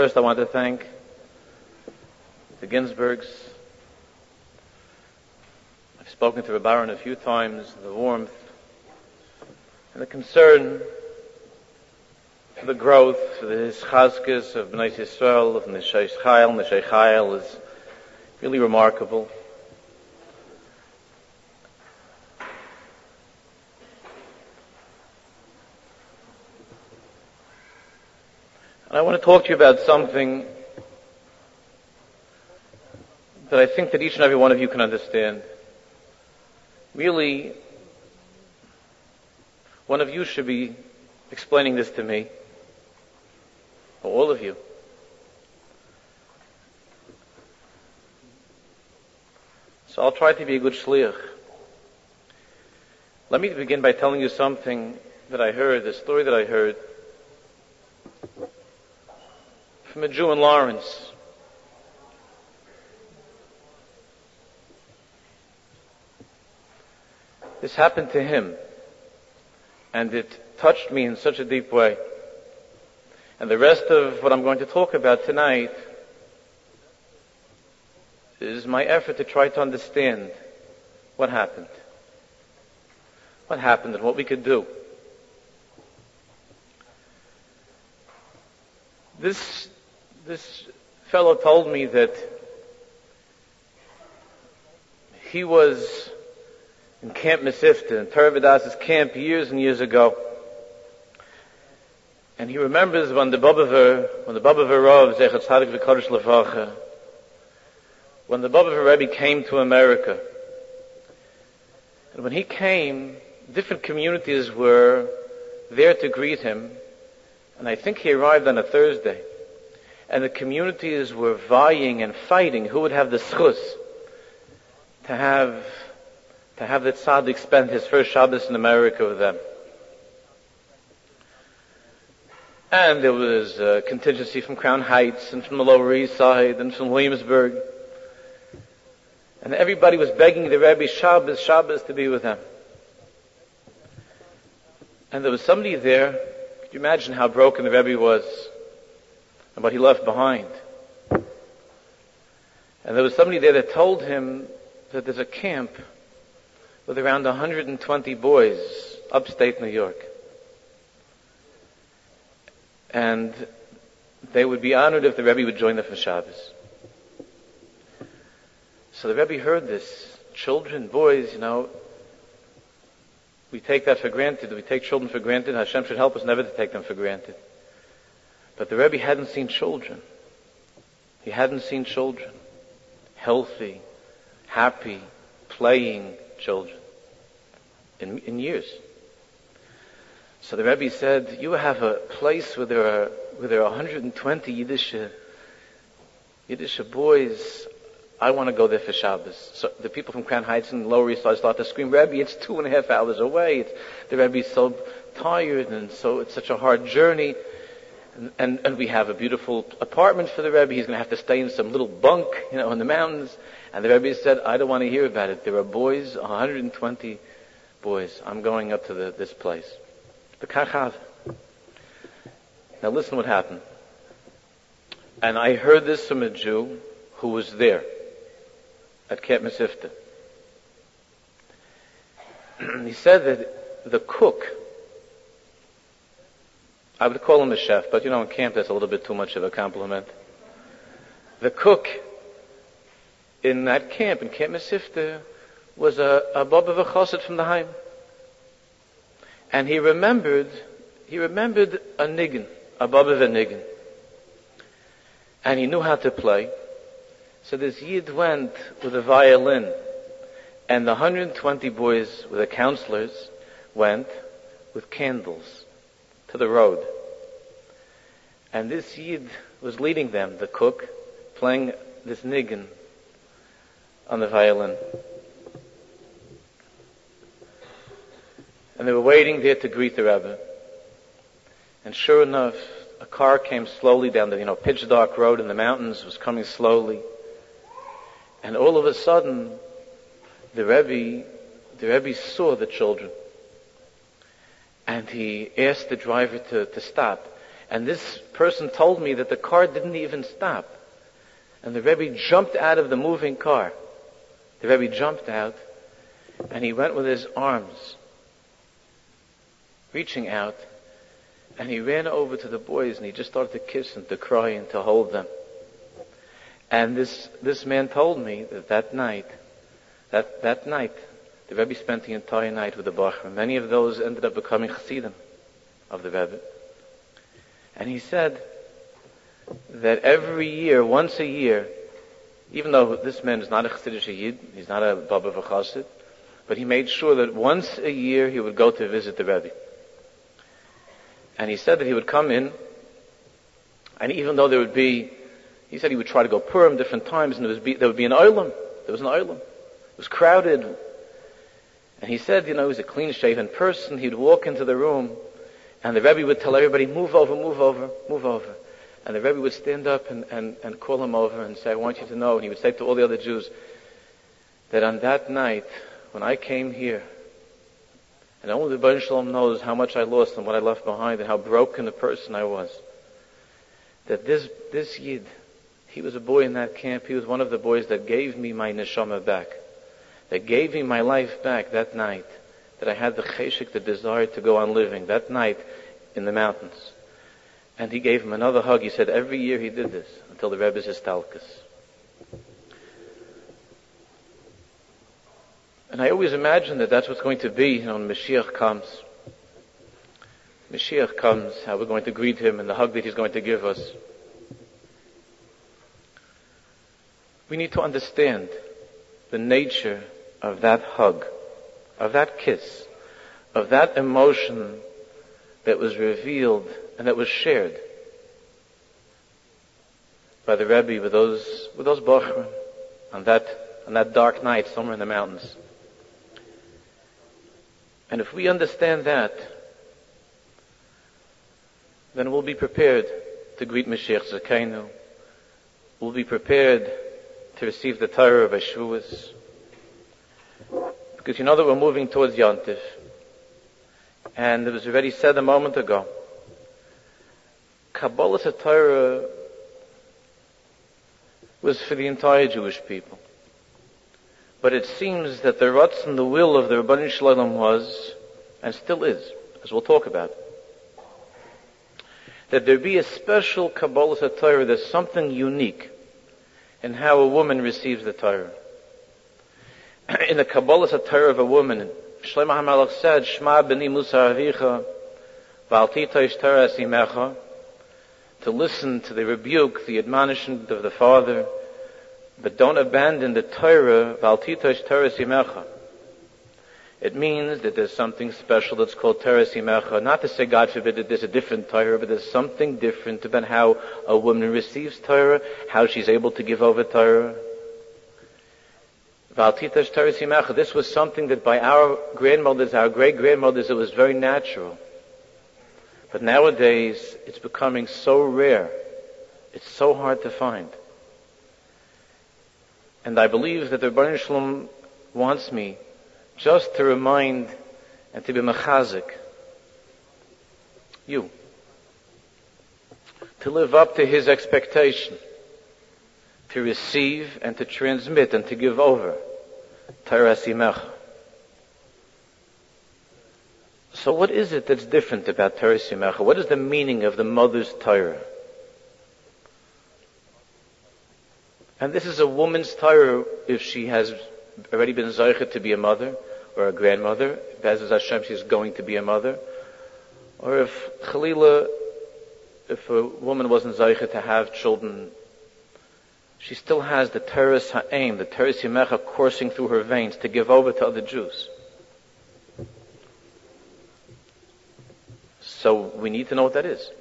First, I want to thank the Ginsbergs. I've spoken to Reb Aaron a few times, the warmth and the concern for the growth, for the Chazkes of Bnei Yisrael, of Neshei Chayil is really remarkable. And I want to talk to you about something that I think that each and every one of you can understand. Really, one of you should be explaining this to me, or all of you. So I'll try to be a good shliach. Let me begin by telling you something that I heard, a story that I heard from a Jew in Lawrence. This happened to him, and it touched me in such a deep way. And the rest of what I'm going to talk about tonight is my effort to try to understand what happened. What happened and what we could do. This fellow told me that he was in Camp Mesivta, in Torah Vidas's camp years and years ago. And he remembers when the Bobover Rav, Zecher Tzadik V'Kodesh Levacha, when the Bobover Rebbe came to America. And when he came, different communities were there to greet him. And I think he arrived on a Thursday. And the communities were vying and fighting who would have the schus to have the tzaddik spend his first Shabbos in America with them. And there was a contingency from Crown Heights and from the Lower East Side and from Williamsburg. And everybody was begging the Rebbe Shabbos to be with them. And there was somebody there. Could you imagine how broken the Rebbe was and what he left behind? And there was somebody there that told him that there's a camp with around 120 boys upstate New York. And they would be honored if the Rebbe would join them for Shabbos. So the Rebbe heard this. Children, boys, we take that for granted. We take children for granted. Hashem should help us never to take them for granted. But the Rebbe hadn't seen children. He hadn't seen children. Healthy, happy, playing children. In years. So the Rebbe said, you have a place where there are 120 Yiddish boys. I want to go there for Shabbos. So the people from Crown Heights and Lower East Side start to scream, Rebbe, it's 2.5 hours away. The Rebbe's so tired, and so it's such a hard journey. And we have a beautiful apartment for the Rebbe. He's going to have to stay in some little bunk, in the mountains. And the Rebbe said, I don't want to hear about it. There are boys, 120 boys. I'm going up to this place. The Kachav. Now listen what happened. And I heard this from a Jew who was there at Camp Mesivta. He said that the cook, I would call him a chef, but in camp that's a little bit too much of a compliment. The cook in that camp, in Camp Mesivta, was a Bobover Chassid from the Haim. And he remembered a niggin, a Bobover niggin. And he knew how to play. So this Yid went with a violin, and the 120 boys with the counselors went with candles to the road. And this Yid was leading them, the cook, playing this niggin on the violin. And they were waiting there to greet the Rebbe. And sure enough, a car came slowly down the, pitch dark road in the mountains, was coming slowly. And all of a sudden, the Rebbe saw the children. And he asked the driver to stop. And this person told me that the car didn't even stop. And the Rebbe jumped out of the moving car. The Rebbe jumped out, and he went with his arms reaching out, and he ran over to the boys, and he just started to kiss and to cry and to hold them. And this man told me that night, the Rebbe spent the entire night with the Bachram. Many of those ended up becoming Chassidim of the Rebbe. And he said that every year, once a year, even though this man is not a Chassidish Yid, he's not a Baba V'Chassid, but he made sure that once a year he would go to visit the Rebbe. And he said that he would come in, and even though he said he would try to go Purim different times, and there would be an olam. There was an olam. It was crowded. And he said, he was a clean-shaven person. He'd walk into the room, and the Rebbe would tell everybody, move over, move over, move over. And the Rebbe would stand up and call him over and say, I want you to know. And he would say to all the other Jews that on that night, when I came here, and only the Baruch Shalom knows how much I lost and what I left behind and how broken a person I was, that this Yid, he was a boy in that camp. He was one of the boys that gave me my neshama back, that gave me my life back that night, that I had the cheshik, the desire to go on living, that night in the mountains. And he gave him another hug. He said every year he did this until the Rebbe's histalkus. And I always imagine that that's what's going to be when Mashiach comes. Mashiach comes, how we're going to greet him and the hug that he's going to give us. We need to understand the nature of that hug, of that kiss, of that emotion that was revealed and that was shared by the Rebbe with those Bachrim on that dark night somewhere in the mountains. And if we understand that, then we'll be prepared to greet Mashiach Zakenu. We'll be prepared to receive the Torah of Shavuos. Because you know that we're moving towards Yontif. And it was already said a moment ago, Kabbalas HaTorah was for the entire Jewish people. But it seems that the Ratz and the will of the Rebbeinu Shalom was, and still is, as we'll talk about, that there be a special Kabbalas HaTorah. There's something unique in how a woman receives the Torah. In the Kabbalas HaTorah of a woman, Shlomo HaMelech said, Shma b'ni Musar avicha, v'al titosh Torah simecha, to listen to the rebuke, the admonishment of the father, but don't abandon the Torah, v'al titosh Torah simecha. It means that there's something special that's called Torah simecha. Not to say, God forbid, that there's a different Torah, but there's something different about how a woman receives Torah, how she's able to give over Torah. V'al titosh Torah simecha. This was something that by our grandmothers, our great-grandmothers, it was very natural. But nowadays, it's becoming so rare. It's so hard to find. And I believe that the Rebbeinu Shalom wants me just to remind and to be mechazik you, to live up to his expectation, to receive and to transmit and to give over Torah simecha. So what is it that's different about Torah simecha? What is the meaning of the mother's Torah? And this is a woman's Torah if she has already been zeichet to be a mother or a grandmother. Be'ezus Hashem, she's going to be a mother. Or if Chalila, if a woman wasn't zeichet to have children, she still has the Torah ha'im, the Torah simecha coursing through her veins to give over to other Jews. So we need to know what that is.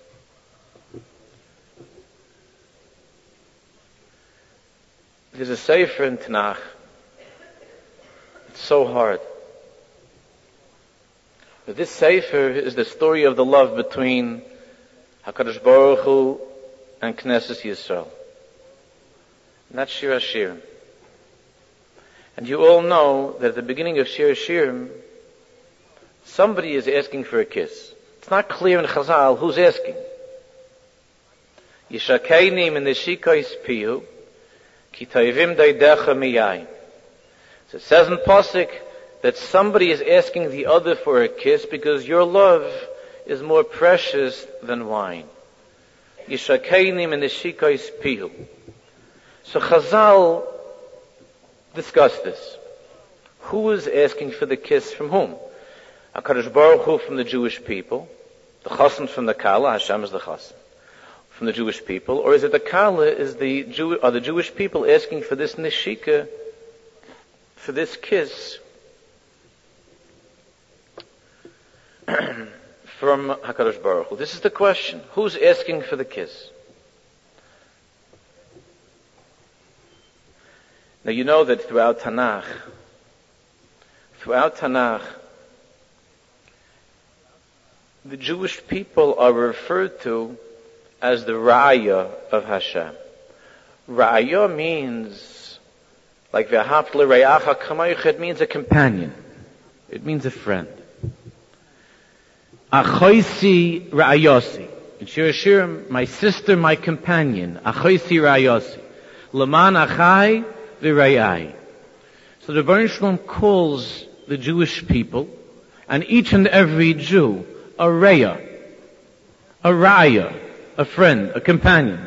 There's a sefer in Tanakh. It's so hard. But this sefer is the story of the love between HaKadosh Baruch Hu and Knesset Yisrael. And that's Shir HaShirim. And you all know that at the beginning of Shir HaShirim, somebody is asking for a kiss. It's not clear in Chazal who's asking. Yishakeinim in the shikois piyu, ki toivim doidecha miyayin. So it says in Pasuk that somebody is asking the other for a kiss because your love is more precious than wine. Yishakeinim in the shikois piyu. So Chazal discuss this. Who is asking for the kiss from whom? HaKadosh Baruch Hu from the Jewish people, the Chassan from the Kala, Hashem is the Chassan, from the Jewish people, or is it the Kala, are the Jewish people asking for this neshika, for this kiss from HaKadosh Baruch Hu? This is the question. Who's asking for the kiss? Now you know that throughout Tanakh, the Jewish people are referred to as the Ra'aya of Hashem. Ra'aya means, like V'ahavta l're'acha kamaycha, it means a companion. It means a friend. Achoisi Ra'ayosi. In Shir Hashirim, my sister, my companion. Achoisi Ra'ayosi. L'man achai v'ra'ai. So the Baruch Shalom calls the Jewish people, and each and every Jew, a Raya, a Raya, a friend, a companion.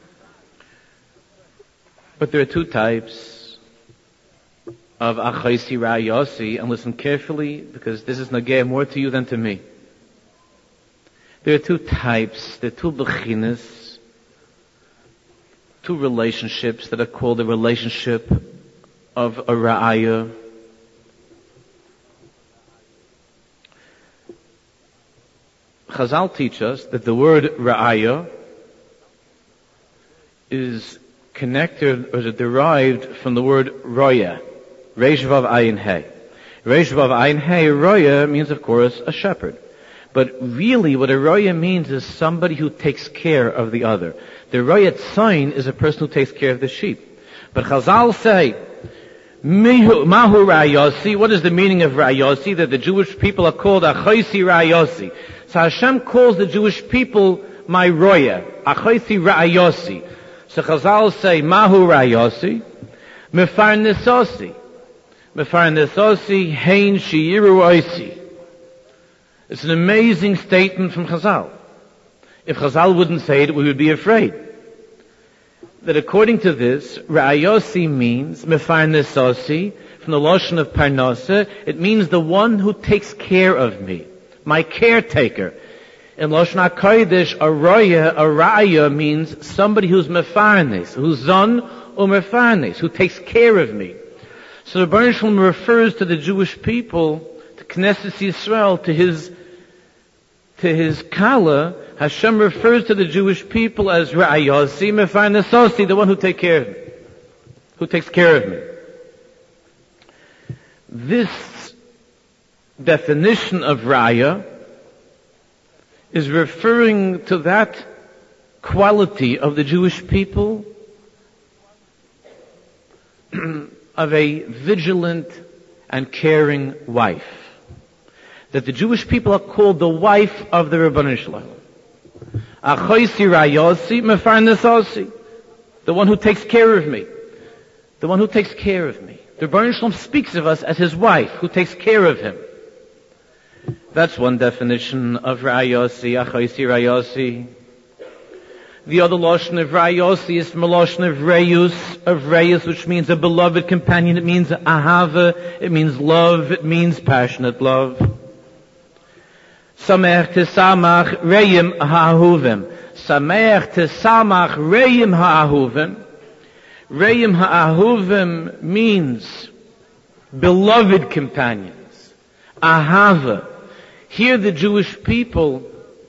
But there are two types of Achaisi Ra'ayosi, and listen carefully, because this is nageh more to you than to me. There are two types, there are two bechinas, two relationships that are called the relationship of a Ra'aya. Chazal teach us that the word Ra'aya is connected, or is derived from the word Roya. Reish Vav Ayin Hey. Reish Vav Ayin Hey, Roya means of course a shepherd. But really what a Roya means is somebody who takes care of the other. The Roya Tzayin is a person who takes care of the sheep. But Chazal say, Mahu Ra'ayosi, what is the meaning of Ra'ayosi? That the Jewish people are called Achoisi Ra'ayosi. So Hashem calls the Jewish people my Roya, Achoisi Ra'ayosi. So Chazal say, Mahu Ra'ayosi, Mefar Nesosi. Mefar Nesosi, Hein Shi'iru Oisi. It's an amazing statement from Chazal. If Chazal wouldn't say it, we would be afraid. That according to this, Ra'ayosi means, Mefar Nesosi, from the Lashon of Parnasa, it means the one who takes care of me. My caretaker. In Lashon HaKodesh, a Ra'aya means somebody who's mefarnes, who's zon or mefarnes, who takes care of me. So the Baruch Shalom refers to the Jewish people, to Knesset Yisrael, to his Kala. Hashem refers to the Jewish people as Ra'ayosi, mefarnesosi, the one who takes care of me. Who takes care of me. This definition of Raya is referring to that quality of the Jewish people of a vigilant and caring wife. That the Jewish people are called the wife of the Rebbeinu Shalom. Achoisi Rayosi mefarnesosi, the one who takes care of me. The one who takes care of me. The Rebbeinu Shalom speaks of us as his wife, who takes care of him. That's one definition of Rayosi, Achoisi Rayosi. The other Lashon of Rayosi is from a Lashon of Reyus, which means a beloved companion. It means ahava, it means love, it means passionate love. Sameach tesamach reyim ha'ahuvim. Sameach tesamach reyim ha'ahuvim. Reyim ha'ahuvim means beloved companions. Ahava. Here the Jewish people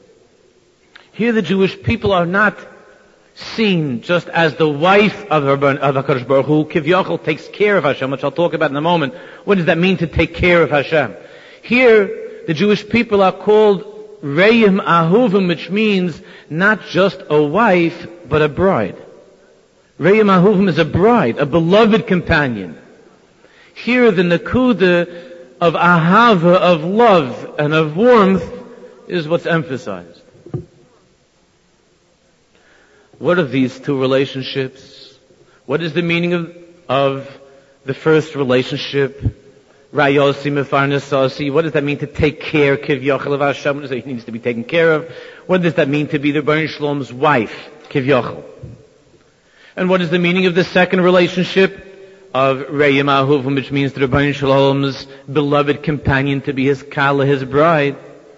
are not seen just as the wife of HaKadosh Baruch Hu, Kivyachol takes care of Hashem, which I'll talk about in a moment. What does that mean to take care of Hashem? Here, the Jewish people are called Re'im Ahuvim, which means not just a wife, but a bride. Re'im Ahuvim is a bride, a beloved companion. Here, the Nakuda of Ahava, of love and of warmth, is what's emphasized. What are these two relationships? What is the meaning of the first relationship? Rayosi mefarnesasi. What does that mean to take care? Kivyachol of Hashem. What does it needs to be taken care of? What does that mean to be the Rebbeinu Shalom's wife? Kivyachol. And what is the meaning of the second relationship of Reyim Ahuvim, which means the Rebbeinu Shalom's beloved companion, to be his kala, his bride?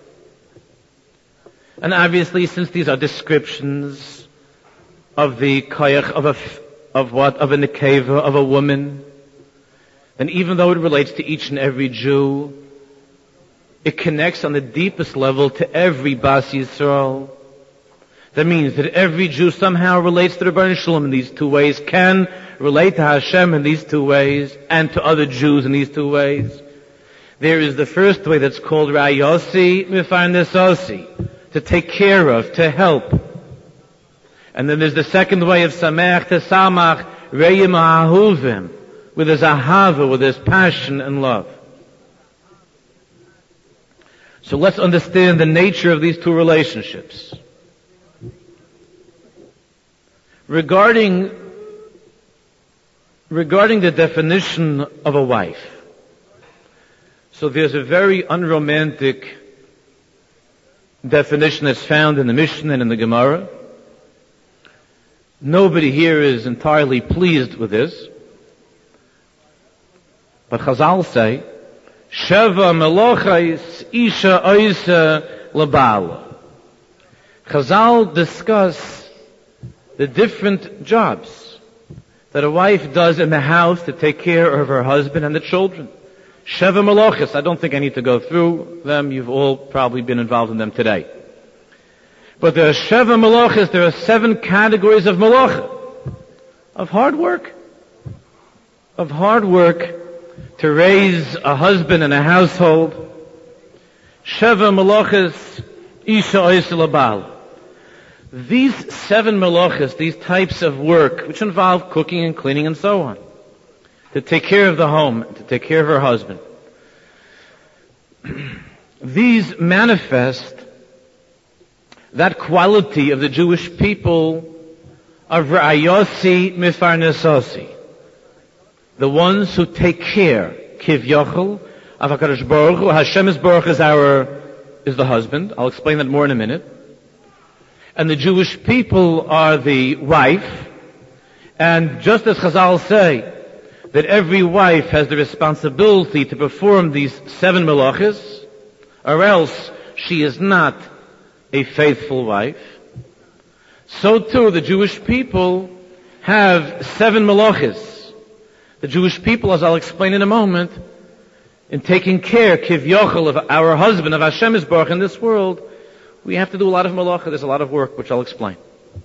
And obviously, since these are descriptions of the koyach of a nekeva, of a woman, then even though it relates to each and every Jew, it connects on the deepest level to every Bas Yisrael. That means that every Jew somehow relates to the Rebbeinu Shalom in these two ways, can relate to Hashem in these two ways, and to other Jews in these two ways. There is the first way that's called Rayosi Mefarnesasi, to take care of, to help. And then there's the second way of Sameach to Samach, Reyim Ahuvim, with his ahava, with his passion and love. So let's understand the nature of these two relationships. Regarding the definition of a wife, so there's a very unromantic definition that's found in the Mishnah and in the Gemara. Nobody here is entirely pleased with this. But Chazal say, Sheva melochais isha oisa labala. Chazal discuss the different jobs that a wife does in the house to take care of her husband and the children. Sheva melochis. I don't think I need to go through them. You've all probably been involved in them today. But there are Sheva melochis. There are 7 categories of melocha, of hard work. Of hard work to raise a husband and a household. Sheva melochis isha oisa labal. These 7 melochis, these types of work, which involve cooking and cleaning and so on, to take care of the home, to take care of her husband. These manifest that quality of the Jewish people of Rayosi Mefarnesasi, the ones who take care, Kivyachol, of HaKadosh Baruch Hu. Hashem Baruch is the husband. I'll explain that more in a minute. And the Jewish people are the wife. And just as Chazal say that every wife has the responsibility to perform these 7 melachos, or else she is not a faithful wife, so too the Jewish people have 7 melachos. The Jewish people, as I'll explain in a moment, in taking care, Kivyachol, of our husband, of Hashem Yisbarach in this world, we have to do a lot of malacha. There's a lot of work, which I'll explain.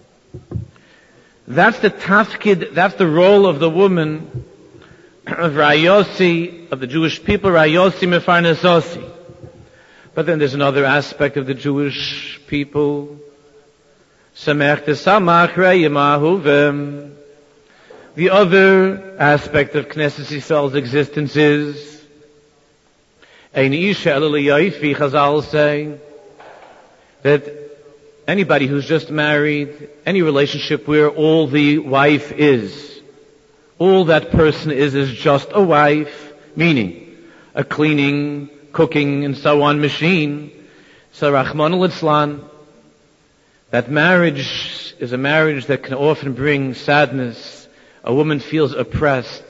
That's the tafkid, that's the role of the woman of Rayosi, of the Jewish people, Rayosi Mefarnesasi. But then there's another aspect of the Jewish people, Samech Tesamach Reyim Ahuvim. The other aspect of Knesset Yisrael's existence is Ein Isha Ela L'Yofi. Chazal say that anybody who's just married, any relationship where all the wife is, all that person is just a wife, meaning a cleaning, cooking, and so on machine. So Rahman al-Islan, that marriage is a marriage that can often bring sadness. A woman feels oppressed,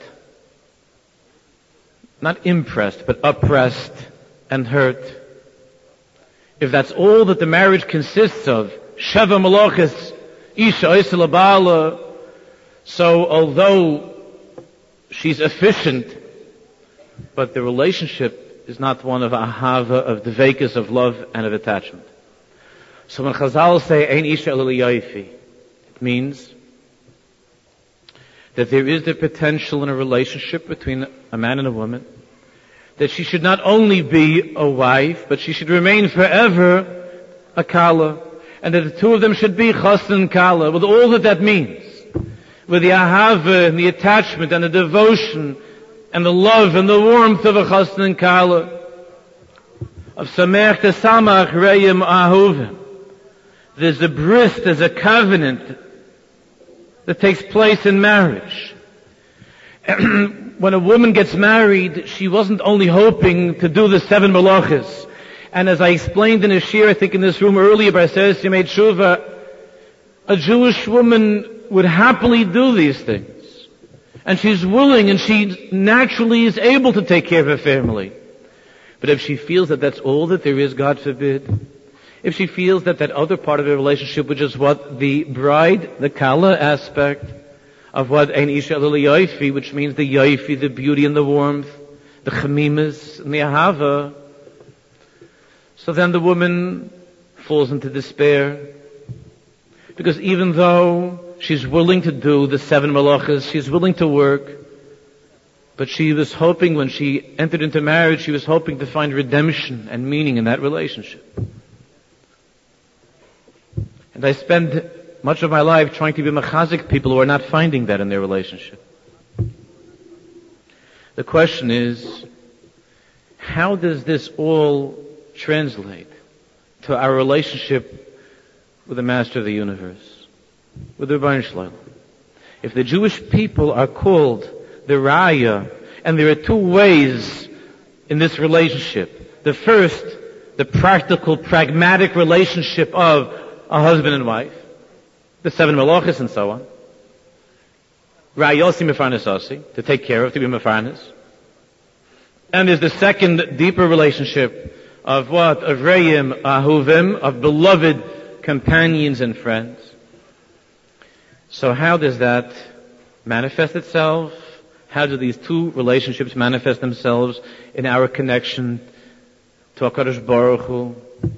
not impressed, but oppressed and hurt. If that's all that the marriage consists of, Sheva Melochis, Isha Oisa Labala, so although she's efficient, but the relationship is not one of ahava, of devekas, of love and of attachment. So when Chazal say, Ein Isha Ela L'Yofi, it means that there is the potential in a relationship between a man and a woman, that she should not only be a wife, but she should remain forever a kala, and that the two of them should be chassan and kala, with all that means, with the ahava and the attachment and the devotion and the love and the warmth of a chassan and kala, of samech tesamach reyim ahuvim. There's a bris, there's a covenant that takes place in marriage. When a woman gets married, she wasn't only hoping to do the 7 malachas. And as I explained in a shir, I think in this room earlier by Sarah Yemei Tshuva, a Jewish woman would happily do these things. And she's willing and she naturally is able to take care of her family. But if she feels that that's all that there is, God forbid, if she feels that that other part of the relationship, which is what the bride, the kala aspect of what ein isha lili yoifi, which means the yoifi, the beauty and the warmth, the chemimas and the ahava, so then the woman falls into despair. Because even though she's willing to do the 7 malachas, she's willing to work, but she was hoping when she entered into marriage, she was hoping to find redemption and meaning in that relationship. And I spend much of my life trying to be mechazik people who are not finding that in their relationship. The question is, how does this all translate to our relationship with the Master of the Universe, with the Rebbeinu Shalom? If the Jewish people are called the Raya, and there are 2 ways in this relationship. The first, the practical, pragmatic relationship of a husband and wife, the 7 malachas and so on. Rayosi mefarnesasi, to take care of, to be mefarnes. And there's the second, deeper relationship of what? Of reim, ahuvim, of beloved companions and friends. So how does that manifest itself? How do these 2 relationships manifest themselves in our connection to HaKadosh Baruch Hu?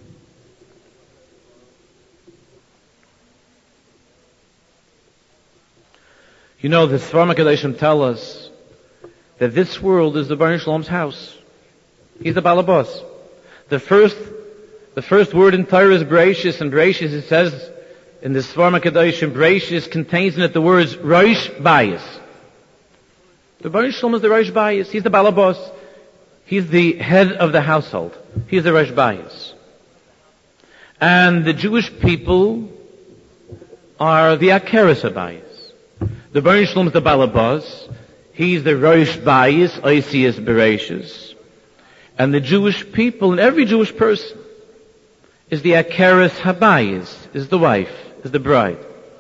You know, the Sfarim HaKadoshim tell us that this world is the Rebbeinu Shalom's house. He's the Balabas. The first word in Torah is Bereishis, and Bereishis, it says in the Sfarim HaKadoshim, Bereishis contains in it the words Rosh Bayis. The Rebbeinu Shalom is the Rosh Bayis. He's the Balabas. He's the head of the household. He's the Rosh Bayis. And the Jewish people are the Akeres HaBayis. The Rebbeinu Shalom is the Balabas. He's the Rosh Bayis, Oisius Bereishis. And the Jewish people, and every Jewish person, is the Akeres HaBayis, is the wife, is the bride.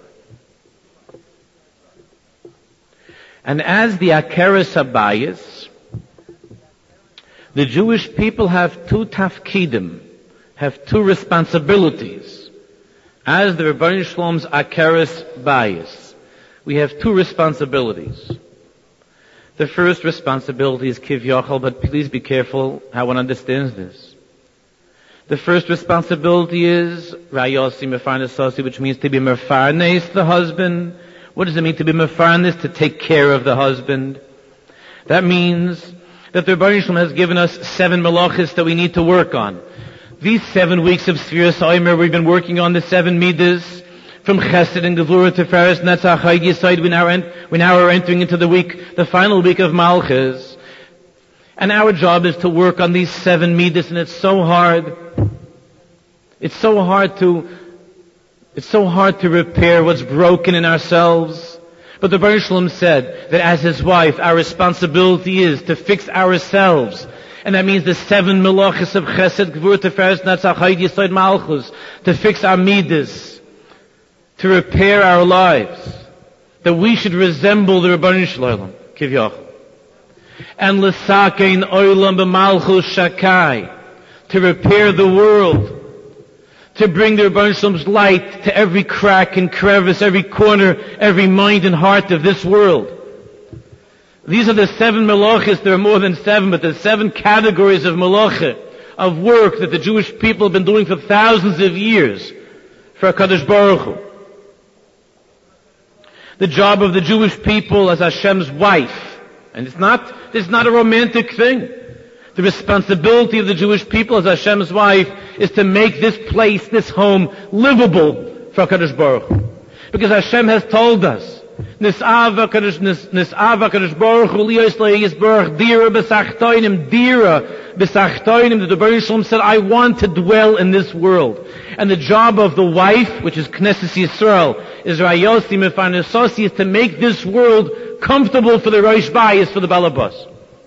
And as the Akeres HaBayis, the Jewish people have 2 tafkidim, have 2 responsibilities. As the Rebbeinu Shalom's Akeres Bayis, we have 2 responsibilities. The first responsibility is kivyachal, but please be careful how one understands this. The first responsibility is rayosi mefarnesasi, which means to be mefarnes the husband. What does it mean to be mefarnes? To take care of the husband. That means that the Rebbeinu Shalom has given us 7 malachas that we need to work on. These 7 weeks of Sfiras Omer, we've been working on the 7 midas, from Chesed and Gevurah to Feres Netzach Chayid Yesod. We now are entering into the final week of Malchus. And our job is to work on these 7 midas, and it's so hard. It's so hard to repair what's broken in ourselves. But the Rebbeinu Shalom said that as his wife, our responsibility is to fix ourselves. And that means the 7 melachos of Chesed, Gevurah, Tiferes, Netzach, Chayid, Yesod, Malchus, to fix our midas, to repair our lives, that we should resemble the Rebbeinu Shalom, Kivyachal. And l'sakein olam b'malchus shakai, to repair the world, to bring the Rebbeinu Shalom's light to every crack and crevice, every corner, every mind and heart of this world. These are the 7 melachos. There are more than 7, but the 7 categories of melacha, of work that the Jewish people have been doing for thousands of years for HaKadosh Baruch Hu. The job of the Jewish people as Hashem's wife, and it's not a romantic thing. The responsibility of the Jewish people as Hashem's wife is to make this place, this home, livable for HaKadosh Baruch Hu. Because Hashem has told us, Nis'ava HaKadosh Baruch Hu liyos le'yisbarach dira b'sachtoinim, that the Rebbeinu Shalom said, I want to dwell in this world. And the job of the wife, which is Knesset Yisrael, is Rayosi Mefarnesosi, is to make this world comfortable for the Rosh Bayis, for the Balabas.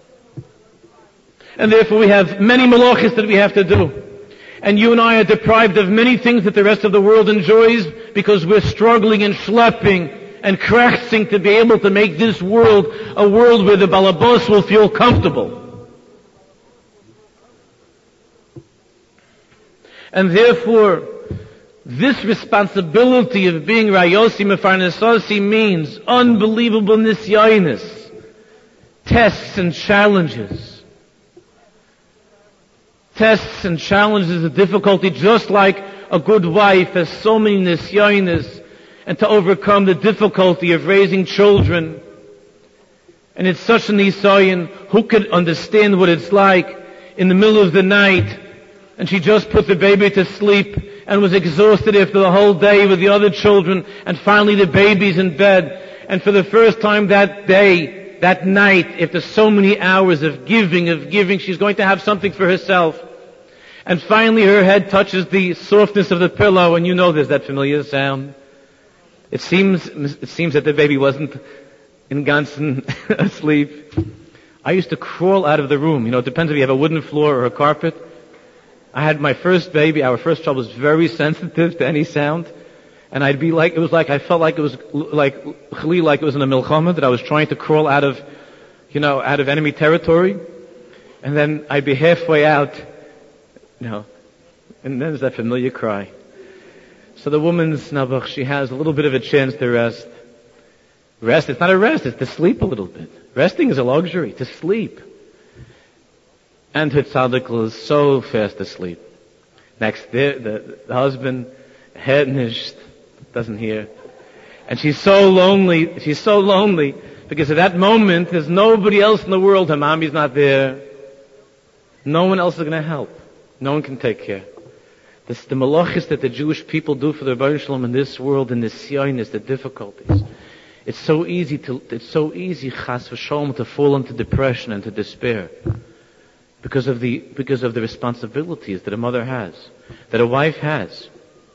And therefore we have many malachis that we have to do. And you and I are deprived of many things that the rest of the world enjoys because we're struggling and schlepping and krachzing to be able to make this world a world where the Balabas will feel comfortable. And therefore, this responsibility of being Rayosi Mefarnesosi means unbelievable nisyanis, tests and challenges. Tests and challenges of difficulty, just like a good wife has so many nisyanis, and to overcome the difficulty of raising children. And it's such an nisyan, who could understand what it's like in the middle of the night, and she just put the baby to sleep and was exhausted after the whole day with the other children, and finally the baby's in bed, and for the first time that day, that night, after so many hours of giving, she's going to have something for herself. And finally her head touches the softness of the pillow, and you know there's that familiar sound. It seems that the baby wasn't in Gansen asleep. I used to crawl out of the room. It depends if you have a wooden floor or a carpet. I had my first baby. Our first child was very sensitive to any sound. And I felt like it was like it was in a milchama, that I was trying to crawl out of enemy territory. And then I'd be halfway out, and then there's that familiar cry. So the woman's nabach, she has a little bit of a chance to rest. Rest, it's not a rest, it's to sleep a little bit. Resting is a luxury, to sleep. And her tzaddik is so fast asleep. Next, the husband, head nished, doesn't hear. And she's so lonely, because at that moment, there's nobody else in the world, her mommy's not there. No one else is going to help. No one can take care. The malachis that the Jewish people do for the Rebbeinu Shalom in this world, in this siyonus, the difficulties. It's so easy, chas v'sholom, to fall into depression and to despair. Because of the responsibilities that a mother has, that a wife has.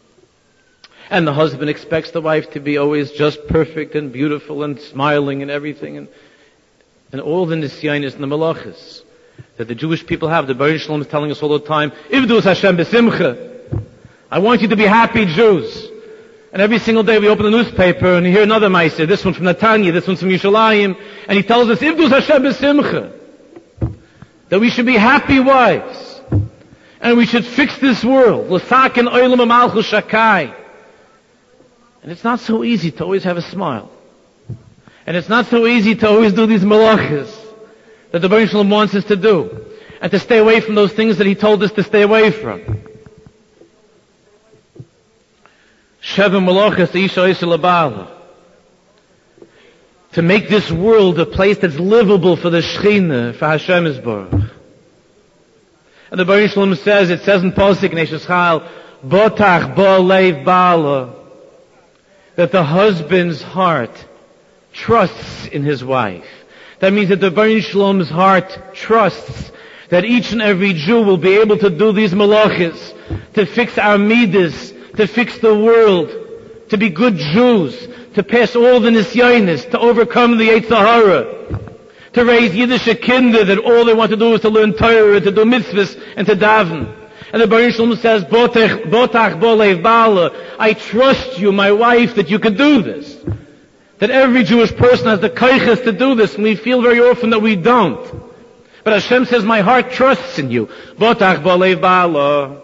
And the husband expects the wife to be always just perfect and beautiful and smiling and everything, and all the nisyanis and the malachis that the Jewish people have. The Rebbeinu Shalom is telling us all the time, Ivdu Hashem b'simcha. I want you to be happy Jews. And every single day we open the newspaper and you hear another ma'aser, this one from Netanya, this one's from Yerushalayim, and he tells us, Ivdu Hashem b'simcha. That we should be happy wives. And we should fix this world. L'saken oilam malchus shakai. And it's not so easy to always have a smile. And it's not so easy to always do these malachas that the Rebbeinu Shalom wants us to do. And to stay away from those things that He told us to stay away from. Sheva malachas isha isha labala. To make this world a place that's livable for the Shechina, for Hashem Yisborach. And the Rebbeinu Shalom says, it says in Posik, Neshes Chal, Botach bo leiv bala, that the husband's heart trusts in his wife. That means that the Rebbeinu Shalom's heart trusts that each and every Jew will be able to do these malachis, to fix our midas, to fix the world, to be good Jews, to pass all the nisyanis, to overcome the Yetzer Hara, to raise Yiddish kinder that all they want to do is to learn Torah, to do mitzvahs, and to daven. And the Rebbeinu Shalom says, Botach bo leiv bala, I trust you, my wife, that you can do this. That every Jewish person has the kaiches to do this, and we feel very often that we don't. But Hashem says, my heart trusts in you. Botach bo leiv bala.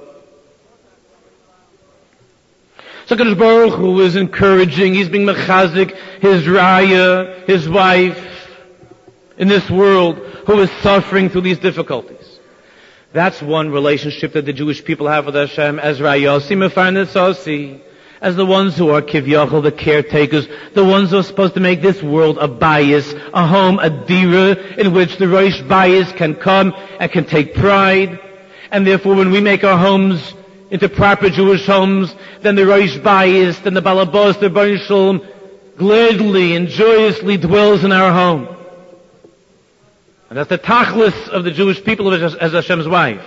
So HaKadosh Baruch Hu is encouraging, He's being mechazik, his raya, his wife, in this world, who is suffering through these difficulties. That's one relationship that the Jewish people have with Hashem, as rayosi mefarnesosi, as the ones who are kivyachol, the caretakers, the ones who are supposed to make this world a bayis, a home, a dira, in which the Rosh Bayis can come and can take pride. And therefore when we make our homes into proper Jewish homes, then the Rosh Bayis, then the Balabos, the Rebbeinu Shalom, gladly and joyously dwells in our home. And that's the tachlis of the Jewish people as Hashem's wife.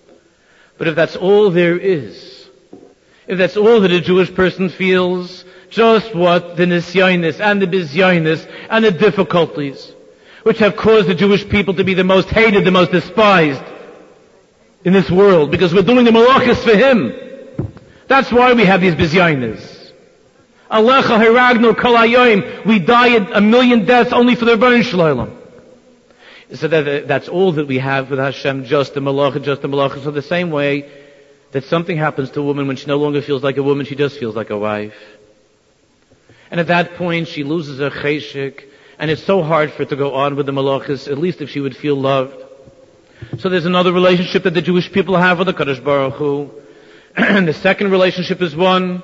But if that's all there is, if that's all that a Jewish person feels, just what the nisyonis and the bizyonis and the difficulties which have caused the Jewish people to be the most hated, the most despised in this world, because we're doing the malachas for Him. That's why we have these bizyonis. Alecha hiragnu kol hayoim. We die a million deaths only for the Rebbeinu Shalom. So that's all that we have with Hashem, just the malacha, just the malacha. So the same way that something happens to a woman when she no longer feels like a woman, she just feels like a wife. And at that point, she loses her cheshik, and it's so hard for her to go on with the malachas, at least if she would feel loved. So there's another relationship that the Jewish people have with the Kadosh Baruch Hu. And the second relationship is one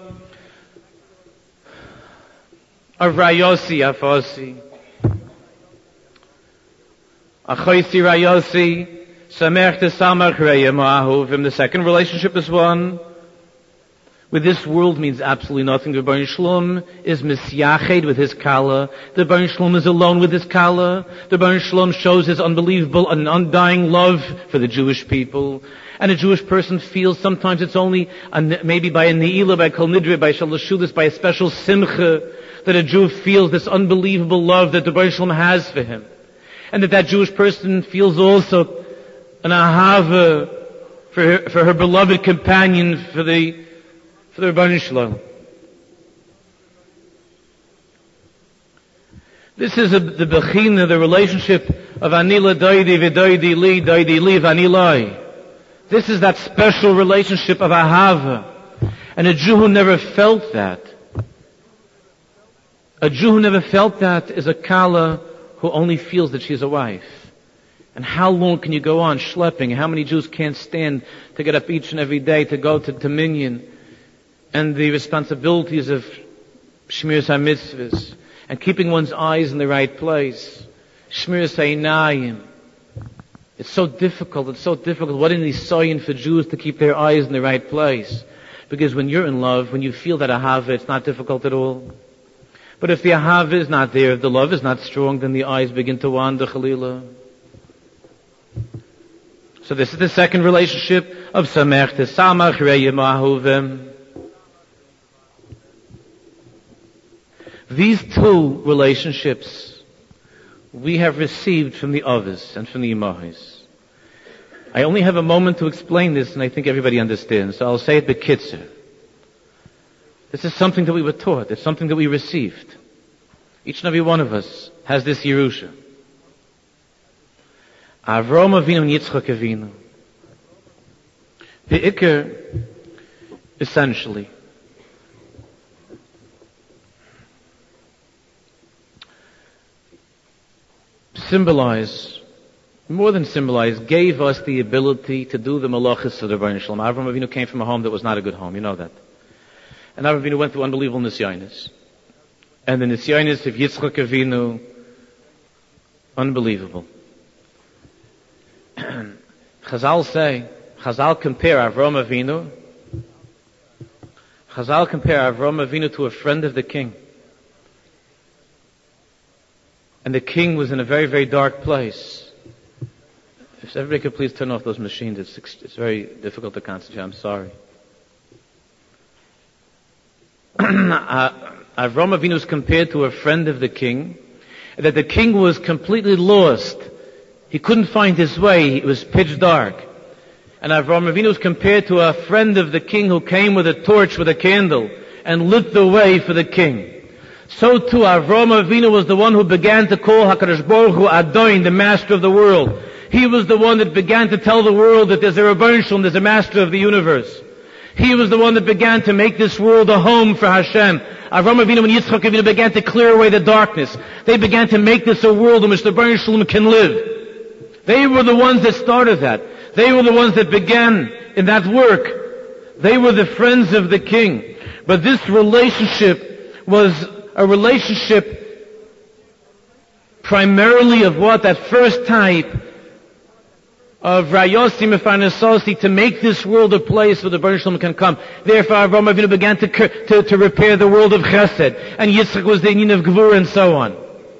of Rayosi Afosi. Achoisi Rayosi, Samech Tesamach Reyem Ahuvim. The second relationship is one with this world means absolutely nothing. The Rebbeinu Shalom is misyached with his kala. The Rebbeinu Shalom is alone with his kala. The Rebbeinu Shalom shows his unbelievable and undying love for the Jewish people. And a Jewish person feels sometimes it's only, maybe by a ne'ilah, by kol nidre, by shalashulis, by a special simcha, that a Jew feels this unbelievable love that the Rebbeinu Shalom has for him. And that Jewish person feels also an ahava for her beloved companion, for the Rebbeinu Shalom. This is the bechina, the relationship of anila doidi v'doidi li v'anilai. This is that special relationship of ahava. And a Jew who never felt that, is a kala who only feels that she's a wife. And how long can you go on schlepping? How many Jews can't stand to get up each and every day to go to minyan and the responsibilities of Shmiras HaMitzvahs and keeping one's eyes in the right place? Shmiras HaInayim. It's so difficult. What an isayin for Jews to keep their eyes in the right place. Because when you're in love, when you feel that ahava, it's not difficult at all. But if the ahava is not there, if the love is not strong, then the eyes begin to wander, Chalila. So this is the second relationship of Samech Tesamach Reyem Ahuvim. These two relationships we have received from the Avos and from the Imahis. I only have a moment to explain this, and I think everybody understands, so I'll say it bekitzer. This is something that we were taught. It's something that we received. Each and every one of us has this Yerusha. Avram Avinu and Yitzchak Avinu. The Iker, essentially, gave us the ability to do the malachas of the Rebbeinu Shalom. Avram Avinu came from a home that was not a good home, you know that. And Avram Avinu went through unbelievable nisyonis. And the nisyonis of Yitzchak Avinu, unbelievable. Chazal compare Avram Avinu to a friend of the king. And the king was in a very, very dark place. If everybody could please turn off those machines, it's very difficult to concentrate. I'm sorry. Avram Avinu was compared to a friend of the king, that the king was completely lost. He couldn't find his way. It was pitch dark. And Avram Avinu was compared to a friend of the king who came with a torch, with a candle, and lit the way for the king. So too, Avram Avinu was the one who began to call HaKadosh Baruch Hu Adon, the master of the world. He was the one that began to tell the world that there's a Rebbeinu Shalom, there's a master of the universe. He was the one that began to make this world a home for Hashem. Avram Avinu and Yitzchak Avinu began to clear away the darkness. They began to make this a world in which the Rebbeinu Shalom can live. They were the ones that started that. They were the ones that began in that work. They were the friends of the king. But this relationship was a relationship primarily of what? That first type of Rayosi Mefarnasosi, to make this world a place where the Rebbeinu Shalom can come. Therefore, Avram Avinu began to repair the world of Chesed, and Yitzchak was the union of Gevurah, and so on.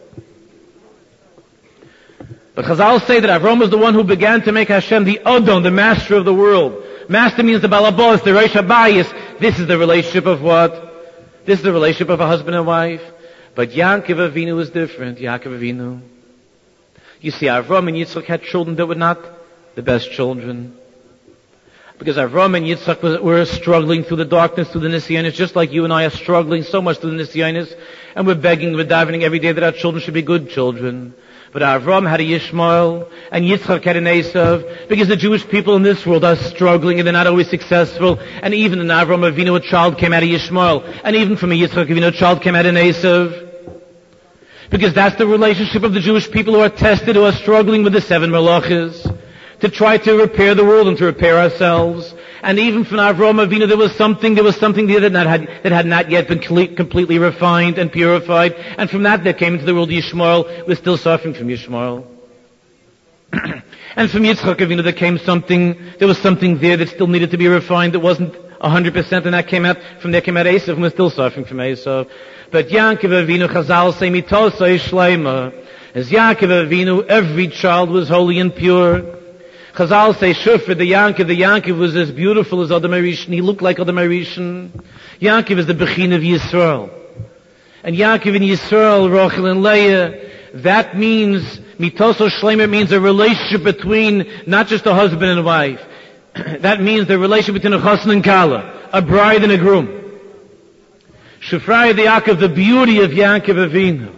But Chazal say that Avram was the one who began to make Hashem the Adon, the master of the world. Master means the Balabos, the Reish Habayis. This is the relationship of what? This is the relationship of a husband and wife. But Yaakov Avinu is different. Yaakov Avinu. You see, Avram and Yitzchak had children that were not the best children. Because Avram and Yitzchak were struggling through the darkness, through the Nisyanis, just like you and I are struggling so much through the Nisyanis, and we're begging, we're davening every day that our children should be good children. But Avram had a Yishmael, and Yitzchak had an Esav, because the Jewish people in this world are struggling, and they're not always successful. And even in Avram Avinu, a child came out of Yishmael, and even from a Yitzchak Avinu, a child came out of an Esav. Because that's the relationship of the Jewish people who are tested, who are struggling with the 7 malachas, to try to repair the world and to repair ourselves. And even from Avraham Avinu, there was something there that had not yet been completely refined and purified. And from that there came into the world Yishmael. We're still suffering from Yishmael. And from Yitzchak Avinu there was something there that still needed to be refined. It wasn't 100%, and from there came out Esav, and we're still suffering from Esav. But Yaakov Avinu, Chazal say, mitosai shleima. As Yaakov Avinu, every child was holy and pure. Chazal say, Shufr, the Yaakov was as beautiful as Adam HaRishon. He looked like Adam HaRishon. Yaakov is the Bechin of Yisrael. And Yaakov and Yisrael, Rachel and Leah, that means, mitoso shleima means a relationship between not just a husband and a wife. That means the relationship between a chassan and kala, a bride and a groom. Shufray the Yaakov, the beauty of Yaakov Avinu.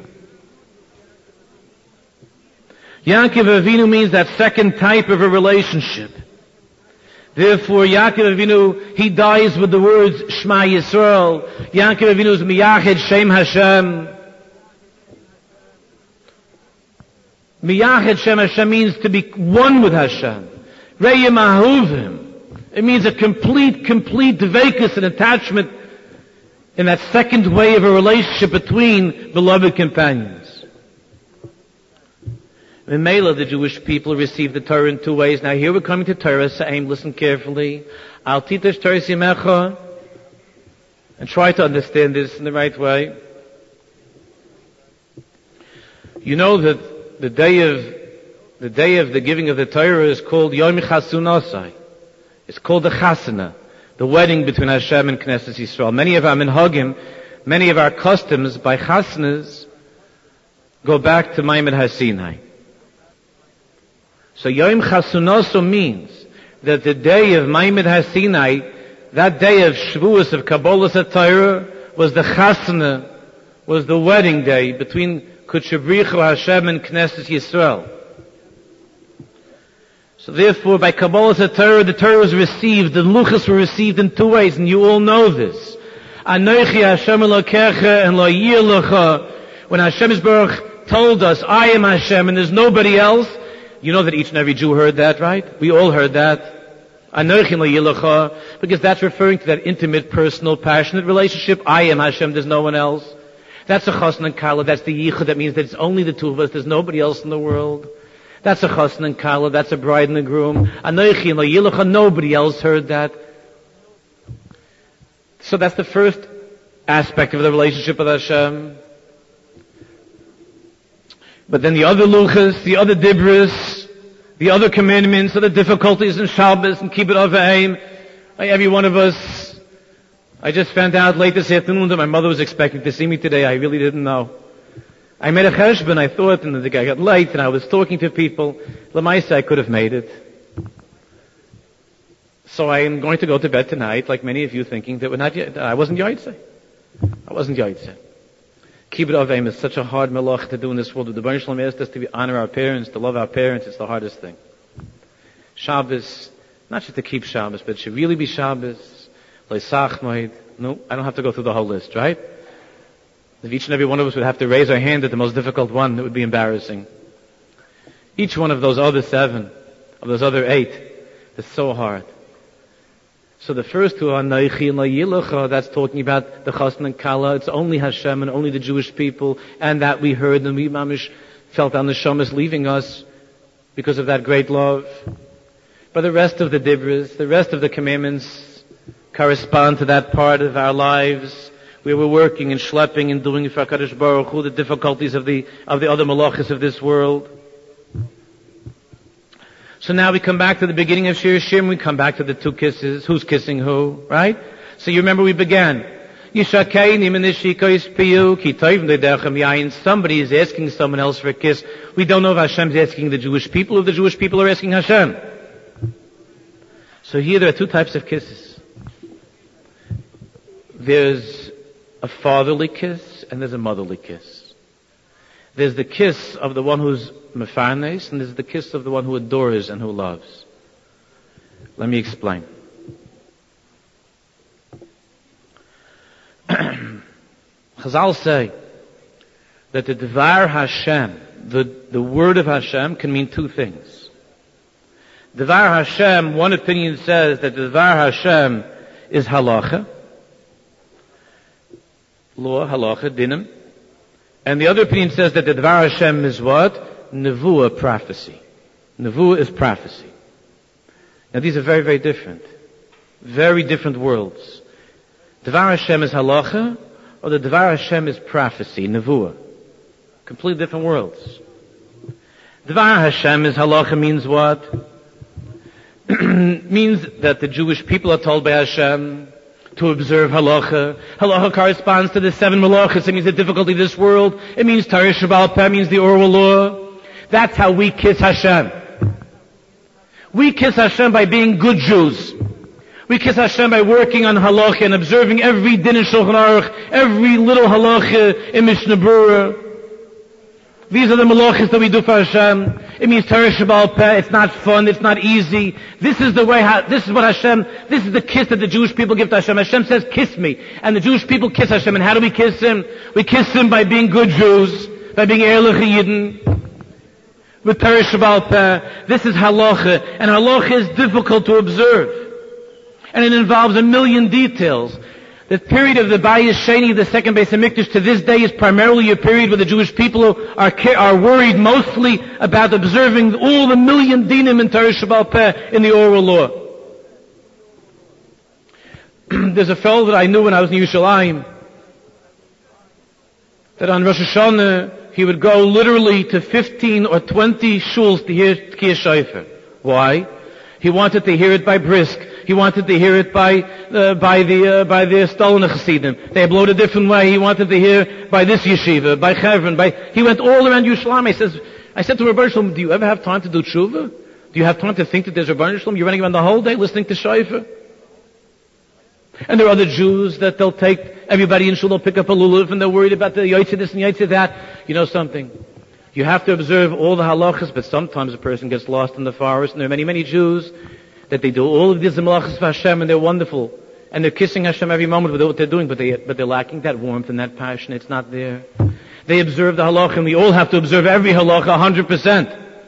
Yaakov Avinu means that second type of a relationship. Therefore, Yaakov Avinu, he dies with the words Shema Yisrael. Yaakov Avinu is Miyached Shem Hashem. Miyached Shem Hashem means to be one with Hashem. Reyem Ahuvim. It means a complete dveikus and attachment in that second way of a relationship between beloved companions. In Mela, the Jewish people received the Torah in 2 ways. Now here we're coming to Torah Sa'im. Listen carefully. Al titesh Torah Simecha, and try to understand this in the right way. You know that the day of the giving of the Torah is called Yom Chasunasai. It's called the Chasana, the wedding between Hashem and Knesset Yisrael. Many of our minhagim, many of our customs by chasanas go back to Maimed HaSinai. So Yom Chasunoso means that the day of Maimed HaSinai, that day of Shavuos, of Kabbalah HaTorah, was the chasana, was the wedding day between Kutchabrichu Hashem and Knesset Yisrael. So therefore, by Kabbalah HaTorah, the Torah was received, the Luchas were received in 2 ways, and you all know this. Anochi Hashem Elokecha and Lo Yir Lecha. When Hashem Yisbarach told us, I am Hashem and there's nobody else, you know that each and every Jew heard that, right? We all heard that. Anochi Lo Yir Lecha, because that's referring to that intimate, personal, passionate relationship. I am Hashem, there's no one else. That's a chasna and kala, that's the yichud, that means that it's only the 2 of us, there's nobody else in the world. That's a chasna and kala, that's a bride and a groom. Anochi and Lo Yir Lecha, nobody else heard that. So that's the first aspect of the relationship with Hashem. But then the other luchas, the other dibris, the other commandments, the difficulties in Shabbos and Kibbut Avayim, every one of us. I just found out late this afternoon that my mother was expecting to see me today. I really didn't know. I made a cheshbon, I thought, and I got late, and I was talking to people. Lamaisa, I could have made it. So I am going to go to bed tonight, like many of you, thinking that I wasn't Yaitse. I wasn't Yaitse. Kibbut Avayim is such a hard melach to do in this world. The Rebbeinu Shalom asked us to honor our parents, to love our parents. It's the hardest thing. Shabbos, not just to keep Shabbos, but it should really be Shabbos. Leisachmoid. No, I don't have to go through the whole list, right? If each and every one of us would have to raise our hand at the most difficult one, it would be embarrassing. Each one of those other 7, of those other 8, is so hard. So the first 2 are Noichi and Lo Yir Lecha, that's talking about the chasna and kala. It's only Hashem and only the Jewish people, and that we heard, and we mamish felt on the Neshamas leaving us because of that great love. But the rest of the dibras, the rest of the commandments correspond to that part of our lives where we're working and schlepping and doing for HaKadosh Baruch Hu, the difficulties of the other malachas of this world. So now we come back to the beginning of Shir Shim, we come back to the 2 kisses. Who's kissing who, right? So you remember we began. Somebody is asking someone else for a kiss. We don't know if Hashem is asking the Jewish people or the Jewish people are asking Hashem. So here there are two types of kisses. There's a fatherly kiss and there's a motherly kiss. There's the kiss of the one who's mefarnes and there's the kiss of the one who adores and who loves. Let me explain. Chazal say that the Dvar Hashem, the word of Hashem, can mean two things. Dvar Hashem, one opinion says that the Dvar Hashem is halacha, law, halacha, dinim. And the other opinion says that the Dvar Hashem is what? Nevuah, prophecy. Nevuah is prophecy. Now these are very, very different. Very different worlds. Dvar Hashem is halacha, or the Dvar Hashem is prophecy, nevuah. Completely different worlds. Dvar Hashem is halacha means what? Means that the Jewish people are told by Hashem to observe halacha. Halacha corresponds to the 7 malachas. It means the difficulty of this world. It means Torah Sheba'al Peh, means the oral law. That's how we kiss Hashem. We kiss Hashem by being good Jews. We kiss Hashem by working on halacha and observing every din in Shulchan Aruch, every little halacha in Mishnah Berurah. These are the malachas that we do for Hashem. It means Torah Sheba'al Peh. It's not fun. It's not easy. This is the way. This is what Hashem. This is the kiss that the Jewish people give to Hashem. Hashem says, "Kiss me," and the Jewish people kiss Hashem. And how do we kiss Him? We kiss Him by being good Jews, by being ehrlich Yidden, with Torah Sheba'al Peh. This is halacha, and halacha is difficult to observe. And it involves a million details. The period of the Bayis Sheni, the second Beis HaMikdash, to this day is primarily a period where the Jewish people are worried mostly about observing all the million dinim in Torah Sheba'al Peh in the oral law. There's a fellow that I knew when I was in Yerushalayim, that on Rosh Hashanah he would go literally to 15 or 20 shuls to hear Tkiyah Shofar. Why? He wanted to hear it by Brisk. He wanted to hear it by the Stolen Chassidim. They blow it a different way. He wanted to hear by this yeshiva, by Chevron, he went all around Yerushalayim. I said to Rabbi Shalom, do you ever have time to do tshuva? Do you have time to think that there's Rabbi Shalom? You're running around the whole day listening to shofar. And there are other Jews that they'll take everybody in shul, they'll pick up a lulav, and they're worried about the yotze this and yotze that. You know something? You have to observe all the halachas, but sometimes a person gets lost in the forest, and there are many, many Jews that they do all of these malachas for Hashem, and they're wonderful, and they're kissing Hashem every moment with what they're doing, but they're lacking that warmth and that passion. It's not there. They observe the halacha, and we all have to observe every halacha 100%.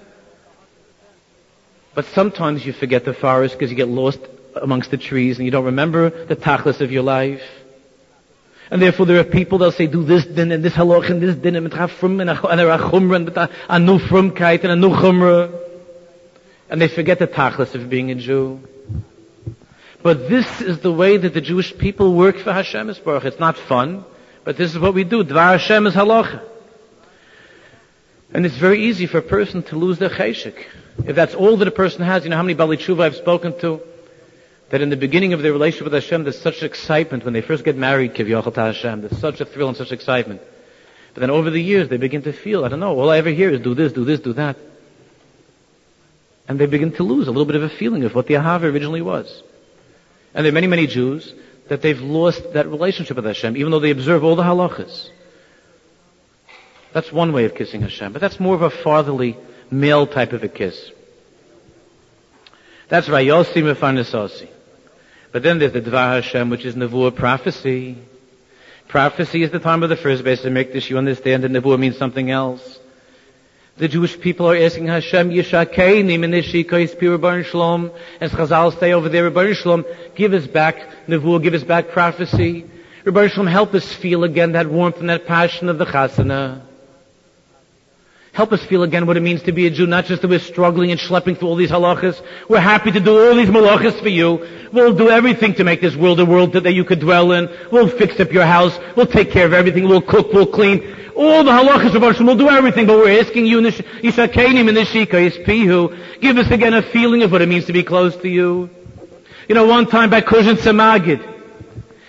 But sometimes you forget the forest because you get lost amongst the trees, and you don't remember the tachlis of your life. And therefore there are people that'll say, do this din, and this halacha, and this din, and a chumra, and a nu frumkeit, and a nu chumra. And they forget the tachlis of being a Jew. But this is the way that the Jewish people work for Hashem Yisborach. It's not fun, but this is what we do. Dvar Hashem is halacha. And it's very easy for a person to lose their cheshek. If that's all that a person has, you know how many Bali Tshuva I've spoken to? That in the beginning of their relationship with Hashem, there's such excitement. When they first get married, Kivyochel to Hashem, there's such a thrill and such excitement. But then over the years, they begin to feel, I don't know, all I ever hear is do this, do this, do that. And they begin to lose a little bit of a feeling of what the Ahava originally was. And there are many, many Jews that they've lost that relationship with Hashem, even though they observe all the halachas. That's one way of kissing Hashem, but that's more of a fatherly, male type of a kiss. That's Vayosi Mefarnesosi. But then there's the Dvar Hashem, which is Nevuah, prophecy. Prophecy is the time of the first Beis HaMikdash. You understand that Nevuah means something else. The Jewish people are asking Hashem, Yishakeini minishikois pi Rebbeinu Shalom. As Chazal say over there, Rebbeinu Shalom, give us back Nevuah, give us back prophecy. Rebbeinu Shalom, help us feel again that warmth and that passion of the Chasana. Help us feel again what it means to be a Jew, not just that we're struggling and schlepping through all these halachas. We're happy to do all these malachas for you. We'll do everything to make this world a world that you could dwell in. We'll fix up your house. We'll take care of everything. We'll cook. We'll clean. All the halachas of Hashem, we'll do everything, but we're asking you, Yishakenim and Nishika Yispihu, give us again a feeling of what it means to be close to you. You know, one time by Kuzhin Samagid,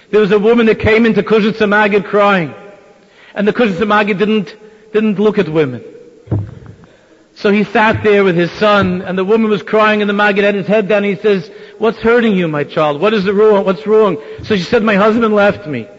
There was a woman that came into Kushnitzer Maggid crying. And the Kushnitzer Maggid didn't look at women. So he sat there with his son, and the woman was crying, and the Maggid had his head down, and he says, "What's hurting you, my child? What is the wrong? What's wrong?" So she said, "My husband left me."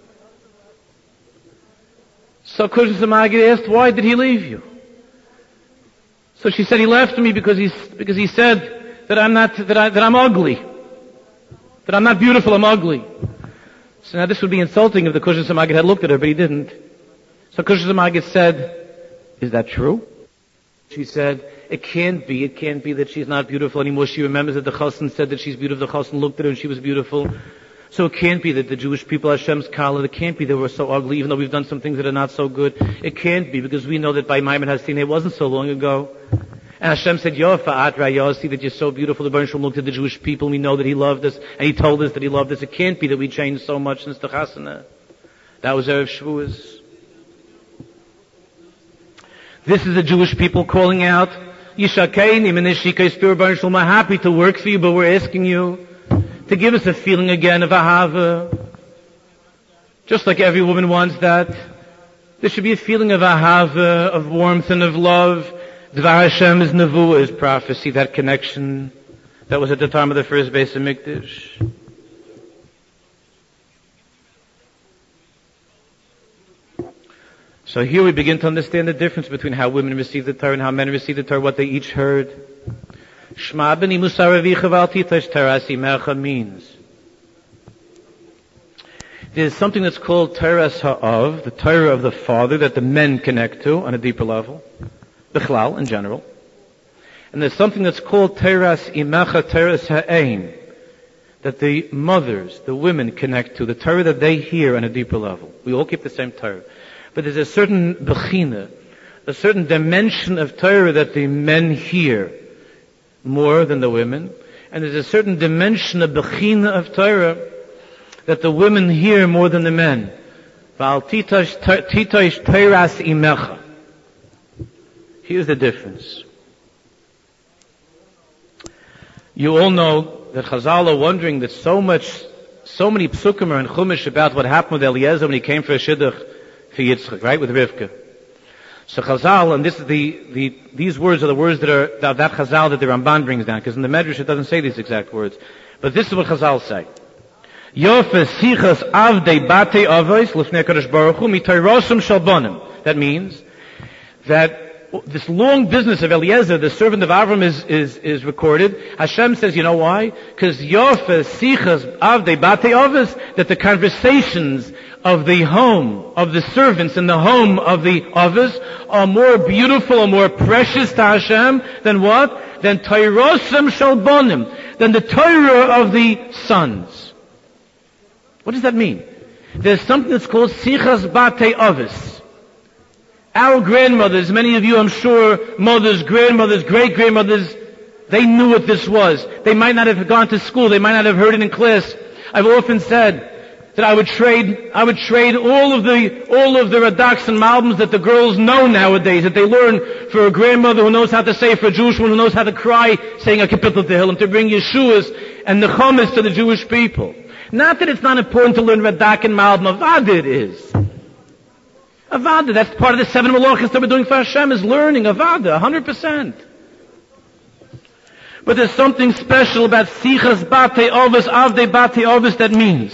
So Kushnitzer Maggid asked, "Why did he leave you?" So she said, "He left me because he said that I'm ugly. That I'm not beautiful, I'm ugly." So now this would be insulting if the Kushnitzer Maggid had looked at her, but he didn't. So Kushnitzer Maggid said, "Is that true?" She said, it can't be that she's not beautiful anymore. She remembers that the Chassan said that she's beautiful. The Chassan looked at her and she was beautiful. So it can't be that the Jewish people, Hashem's Kala, it can't be that we're so ugly, even though we've done some things that are not so good. It can't be, because we know that by Maimon Hasina it wasn't so long ago. And Hashem said, Yofa'at Ra'yah, see that you're so beautiful. The Baruch Shalom looked at the Jewish people, and we know that He loved us, and He told us that He loved us. It can't be that we changed so much since the Chasana. That was Erev Shavuos. This is the Jewish people calling out, Yishakeinim and Ishikei Spirit Baruch Shalom, we're happy to work for you, but we're asking you to give us a feeling again of ahava. Just like every woman wants that. There should be a feeling of ahava, of warmth and of love. Dvar Hashem is nevuah, is prophecy, that connection that was at the time of the first Beis HaMikdash. So here we begin to understand the difference between how women receive the Torah and how men receive the Torah, what they each heard. Shma b'ni musar avicha v'al titash teras imecha means there's something that's called teras ha'av, the Torah of the father, that the men connect to on a deeper level, b'chlal in general. And there's something that's called teras imecha, teras ha'ein, that the mothers, the women connect to, the Torah that they hear on a deeper level. We all keep the same Torah. But there's a certain bechina, a certain dimension of Torah that the men hear more than the women. And there's a certain dimension of bechina of Torah that the women hear more than the men. Val titosh teras imecha. Here's the difference. You all know that Chazal are wondering that so many psukim are in Chumash about what happened with Eliezer when he came for a shidduch for Yitzchak, right, with Rivka. So Chazal, and this is these words are the words that are that Chazal that the Ramban brings down, because in the Medrash it doesn't say these exact words. But this is what Chazal say. Yofes sichas avdei bate avos lifnei Kadosh Baruch Hu mitayrosim shalbonim. That means that this long business of Eliezer, the servant of Avram, is recorded. Hashem says, you know why? Because Yofes sichas avdei bate avos, that the conversations of the home, of the servants in the home of the Avos are more beautiful or more precious to Hashem than what? Than Teirosim Shalbonim, than the Torah of the sons. What does that mean? There's something that's called Sichas Bate Avos. Our grandmothers, many of you I'm sure, mothers, grandmothers, great-grandmothers, they knew what this was. They might not have gone to school, they might not have heard it in class. I've often said that I would trade all of the Radak and Malbums that the girls know nowadays, that they learn for a grandmother who knows how to say, for a Jewish one who knows how to cry, saying a Kapitel Tehillim, to bring Yeshuas and Nechamas to the Jewish people. Not that it's not important to learn Radak and Malbim, Avad it is. Avada, that's part of the 7 Malachas that we're doing for Hashem, is learning Avada, 100%. But there's something special about Sichas Bate Avos, Avdei Bate Avos, that means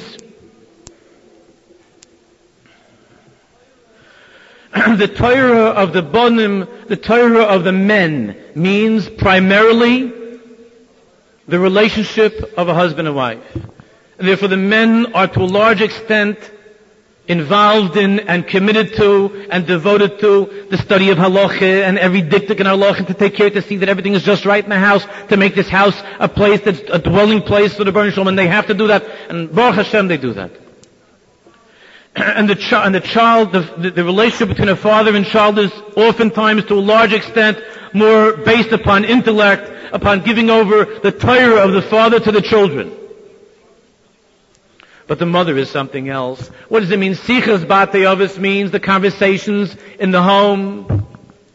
the Torah of the Bonim, the Torah of the men, means primarily the relationship of a husband and wife. And therefore the men are to a large extent involved in and committed to and devoted to the study of halacha and every diktik in halacha, to take care to see that everything is just right in the house, to make this house a place that's a dwelling place for the Baruch Shalom, and they have to do that. And Baruch Hashem, they do that. And the child, the relationship between a father and child is oftentimes to a large extent more based upon intellect, upon giving over the Torah of the father to the children. But the mother is something else. What does it mean? Sichas Bate Avos means the conversations in the home.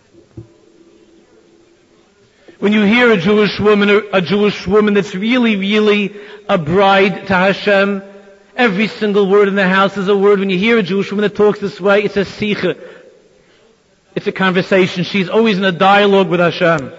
When you hear a Jewish woman that's really, really a bride to Hashem, Every single word in the house is a word. When you hear a Jewish woman that talks this way, it's a sikha. It's a conversation. She's always in a dialogue with Hashem.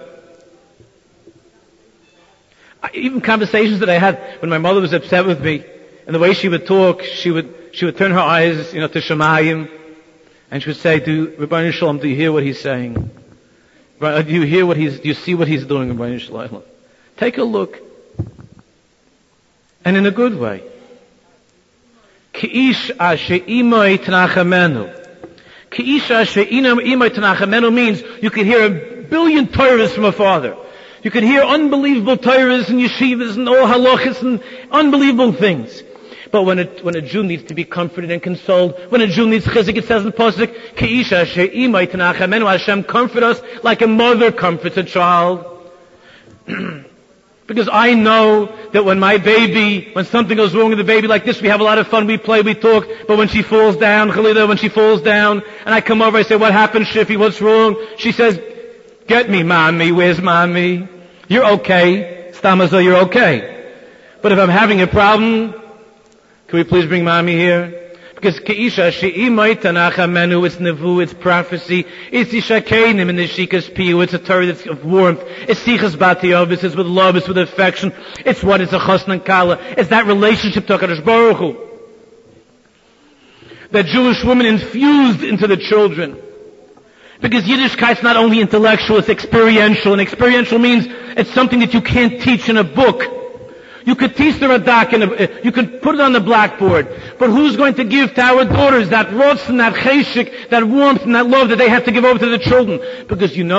Even conversations that I had when my mother was upset with me, and the way she would talk, she would turn her eyes, to Shemayim, and she would say, Rabbi Shalom, do you hear what he's saying? Do you see what he's doing, Rabbi Shalom? Take a look. And in a good way. Ki'ish ashe imay t'nachamenu. Ki'ish ashe imay t'nachamenu means you can hear 1 billion Torahs from a father. You can hear unbelievable Torahs and yeshivas and all halachas and unbelievable things. But when a Jew needs to be comforted and consoled, when a Jew needs chizik, it says in Pasuk, Ki'ish ashe imay t'nachamenu, Hashem comfort us like a mother comforts a child. Because I know that when something goes wrong with the baby like this, we have a lot of fun, we play, we talk, but when she falls down, and I come over, I say, what happened, Shifi, what's wrong? She says, get me, mommy, where's mommy? You're okay. Stamazo, you're okay. But if I'm having a problem, can we please bring mommy here? Because Keisha she'imay tanachamenu, it's nevu, it's prophecy, it's ishakenim in the shikas piyu, it's a Torah that's of warmth, it's sichas batiyavis, it's with love, it's with affection, it's a chosn and kala, it's that relationship to HaKadosh Baruch Hu. That Jewish woman infused into the children. Because Yiddishkeit's not only intellectual, it's experiential, and experiential means it's something that you can't teach in a book. You could teach the Radak, you could put it on the blackboard. But who's going to give to our daughters that rotz and that cheshik, that warmth and that love that they have to give over to the children? Because and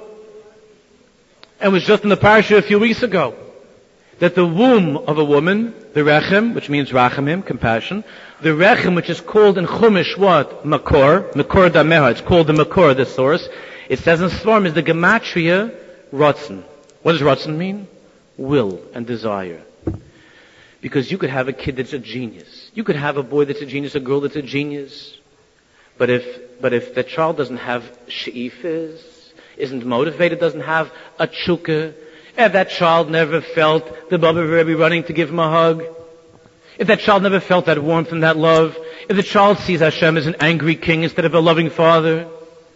it was just in the parasha a few weeks ago, that the womb of a woman, the rechem, which means rachamim, compassion, the rechem, which is called in Chumash what? Makor dameha, it's called the Makor, the source. It says in Svarim is the gematria rotzen. What does rotzen mean? Will and desire. Because you could have a kid that's a genius. You could have a boy that's a genius, a girl that's a genius. But if the child doesn't have she'ifas, isn't motivated, doesn't have a chukah, if that child never felt the Baba Rebbe running to give him a hug, if that child never felt that warmth and that love, if the child sees Hashem as an angry king instead of a loving father,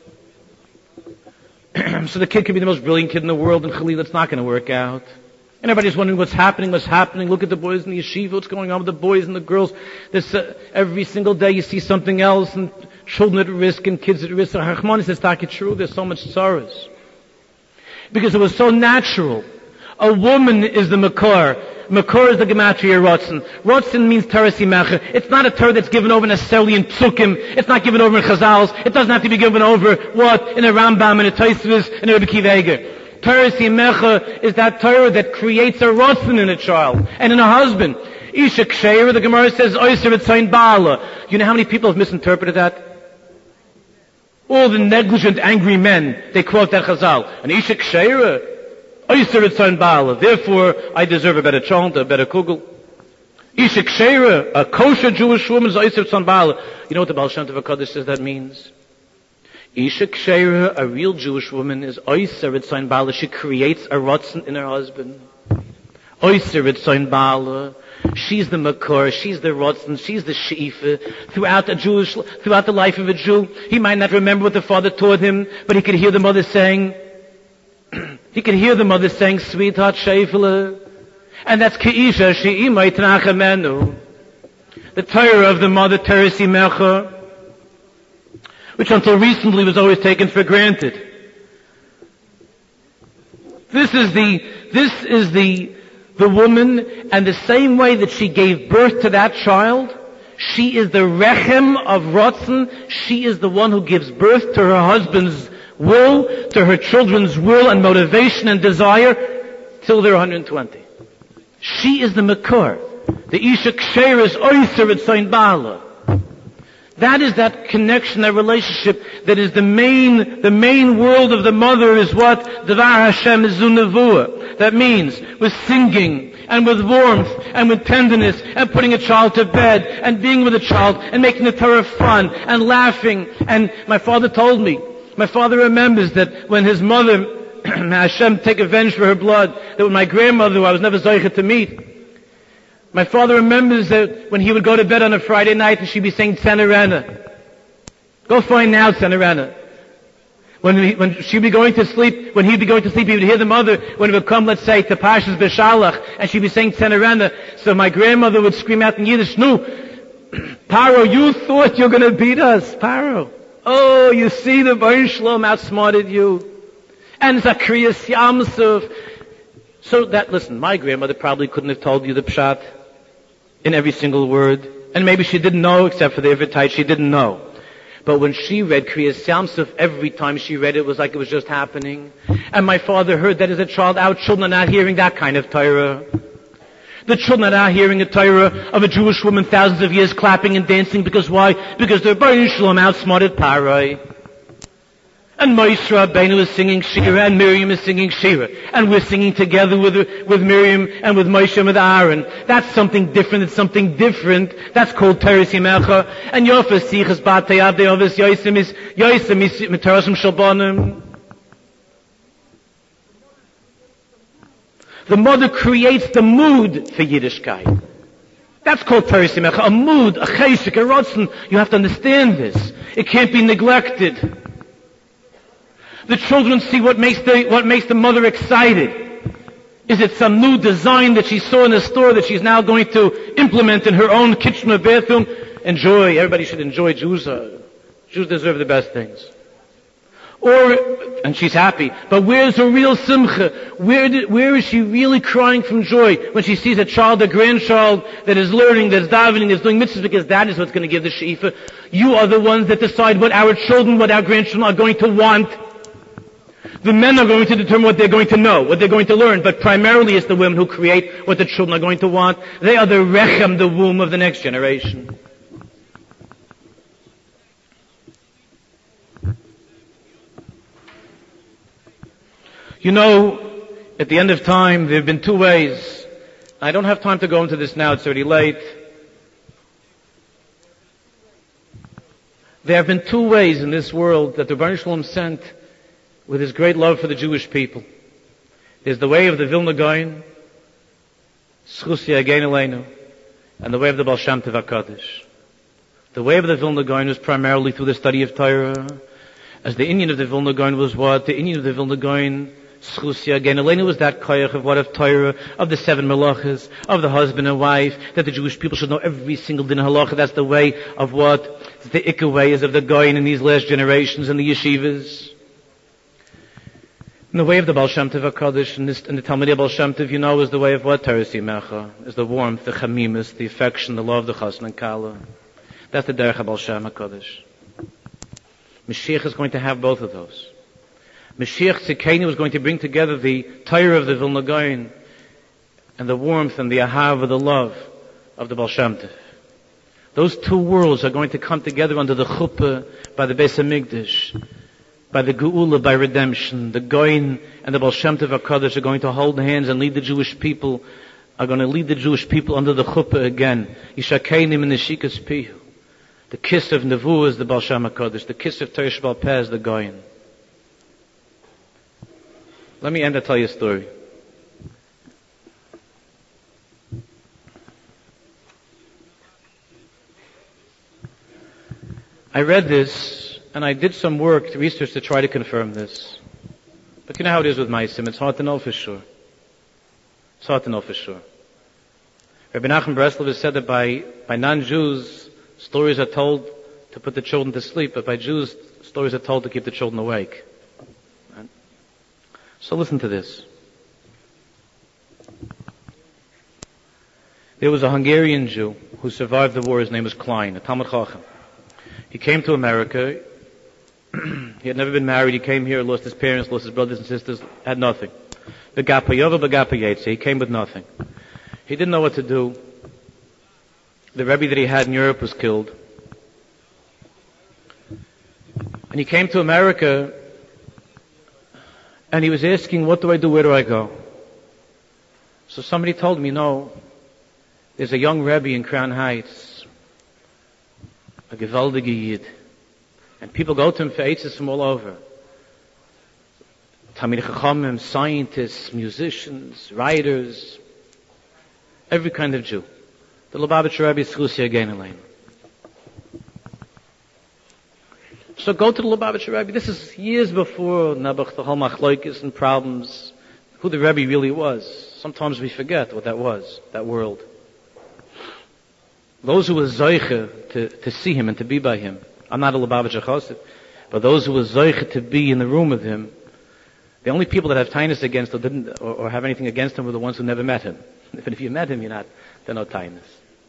so the kid could be the most brilliant kid in the world, and Khalil, it's not going to work out. And everybody's wondering what's happening. Look at the boys in the yeshiva, what's going on with the boys and the girls. Every single day you see something else, and children at risk and kids at risk. Rahman says, "Taki true, there's so much sorrows." Because it was so natural. A woman is the Makor. Makor is the Gematria Rotzen. Rotzen means Teresi Mecher. It's not a Torah that's given over necessarily in Tzukim. It's not given over in Chazals. It doesn't have to be given over, in a Rambam, in a Tosfos, in a Rebbe Akiva Eiger. Teresi Mecher is that Torah that creates a Rotzen in a child and in a husband. Isha Ksheira, the Gemara says, Oyser Etzayin Ba'ala. You know how many people have misinterpreted that? All the negligent, angry men, they quote that Chazal. And Isha Ksheira, Oyser Etzayin Ba'ala. Therefore, I deserve a better child, a better kugel. Isha Ksheira, a kosher Jewish woman, is Oyser Etzayin Ba'ala. You know what the Baal Shem Tov HaKadosh says that means? Isha Ksheira, a real Jewish woman, is Oyser Etzayin Ba'ala. She creates a rotzen in her husband. Oyser Etzayin Ba'ala. She's the Makor, she's the rotzen, she's the She'ifa. Throughout the life of a Jew, he might not remember what the father taught him, but he could hear the mother saying, sweetheart Sheifele. And that's Keisha She'imay T'nachamenu. The Torah of the mother, Teresi Mecher, which until recently was always taken for granted. This is the woman, and the same way that she gave birth to that child, she is the rechem of Rotzen. She is the one who gives birth to her husband's will, to her children's will and motivation and desire, till they're 120. She is the Makor. The Isha Ksheira is Oyser Etzayin Ba'ala. That is that connection, that relationship, that is the main world of the mother is what? Devar Hashem is Zunavua. That means with singing, and with warmth, and with tenderness, and putting a child to bed, and being with a child, and making the Torah fun, and laughing. And my father remembers that when his mother, Hashem take revenge for her blood, that when my grandmother, who I was never zeicha to meet, My father remembers that when he would go to bed on a Friday night and she'd be saying Tzenerana. Go find now Tzenerana. When she'd be going to sleep, when he'd be going to sleep, he would hear the mother, when it would come, let's say, to Pashas B'Shalach, and she'd be saying Tzenerana. So my grandmother would scream out in Yiddish, "No, Paro, you thought you're going to beat us, Paro. Oh, you see the Baruch Shalom outsmarted you." And Zacharias Yamsuf. So that, listen, my grandmother probably couldn't have told you the pshat in every single word. And maybe she didn't know, except for the Ivritite, she didn't know. But when she read Kriyas Yamsuf, every time she read it was like it was just happening. And my father heard that as a child. Our children are not hearing that kind of Torah. The children are not hearing a Torah of a Jewish woman thousands of years clapping and dancing. Because why? Because their Baruch Shalom outsmarted Parai. And Moshe Rabbeinu is singing Shira, and Miriam is singing Shira. And we're singing together with Miriam and with Moshe and with Aaron. That's something different. It's something different. That's called Teres Yimecha. And Yofes Sichas Batei Avdei Oves Yoisem is Miterashim Shalbonim. The mother creates the mood for Yiddishkeit. That's called Teres Yimecha. A mood, a cheshik, a rotzen. You have to understand this. It can't be neglected. The children see what makes the mother excited. Is it some new design that she saw in the store that she's now going to implement in her own kitchen or bathroom? Enjoy. Everybody should enjoy. Jews deserve the best things. And she's happy. But where's her real simcha? Where is she really crying from joy when she sees a child, a grandchild that is learning, that's davening, that's doing mitzvahs, because that is what's going to give the she'ifa. You are the ones that decide what our children, what our grandchildren are going to want. The men are going to determine what they're going to know, what they're going to learn, but primarily it's the women who create what the children are going to want. They are the rechem, the womb of the next generation. You know, at the end of time, there have been two ways. I don't have time to go into this now, it's already late. There have been two ways in this world that the Baruch Shalom sent with his great love for the Jewish people. There's the way of the Vilna Gaon, Schus Yagein Aleinu, and the way of the Baal Shem Tov HaKadosh. The way of the Vilna Gaon was primarily through the study of Torah, as the Indian of the Vilna Gaon was what? The Indian of the Vilna Gaon, Schus Yagein Aleinu, was that koyach of what? Of Torah, of the seven malachas, of the husband and wife, that the Jewish people should know every single din halacha. That's the way of what? The Ikka way is of the Gaon in these last generations and the yeshivas. And the way of the Baal Shem Tov HaKadosh and the Talmidei Baal Shem Tov, you know, is the way of what? Teres Yimecha, is the warmth, the chamimus, the affection, the love, the chasna and kala. That's the derech Baal Shem HaKadosh. Mashiach is going to have both of those. Mashiach Tzidkenu is going to bring together the Torah of the Vilna Gaon and the warmth and the ahava, the love of the Baal Shem Tov. Those two worlds are going to come together under the chuppah by the Beis HaMikdash. By the Geula, by redemption. The Goin and the Baal Shem Tov HaKadosh are going to hold hands and lead the Jewish people, under the chuppah again. Yishakeinim and Neshikas Pihu. The kiss of Nevuah is the Baal Shem HaKadosh. The kiss of Teresh Baal Peh is the Goin. Let me end and tell you a story. I read this, and I did some work, research to try to confirm this. But you know how it is with Maisim, it's hard to know for sure. It's hard to know for sure. Rabbi Nachman Breslov has said that by non-Jews, stories are told to put the children to sleep, but by Jews, stories are told to keep the children awake. Right? So listen to this. There was a Hungarian Jew who survived the war. His name was Klein, a Talmid Chacham. He came to America. He had never been married. He came here, lost his parents, lost his brothers and sisters, had nothing. Begapa Yova, Begapa Yetze. He came with nothing. He didn't know what to do. The Rebbe that he had in Europe was killed. And he came to America, and he was asking, what do I do? Where do I go? So somebody told me, no, there's a young Rebbe in Crown Heights, a gewaldige Yid. And people go to him for eitzes from all over. Talmidei Chachamim, scientists, musicians, writers, every kind of Jew. The Lubavitcher Rebbe is Chusi again Elaine. So go to the Lubavitcher Rebbe. This is years before Nebuch, the whole machloikis and problems, who the Rebbe really was. Sometimes we forget what that was, that world. Those who were zoiche to see him and to be by him. I'm not a Lubavitcher Chassid, but those who were zoiche to be in the room with him, the only people that have tainus against or have anything against him were the ones who never met him. Even if you met him, they're no tainus.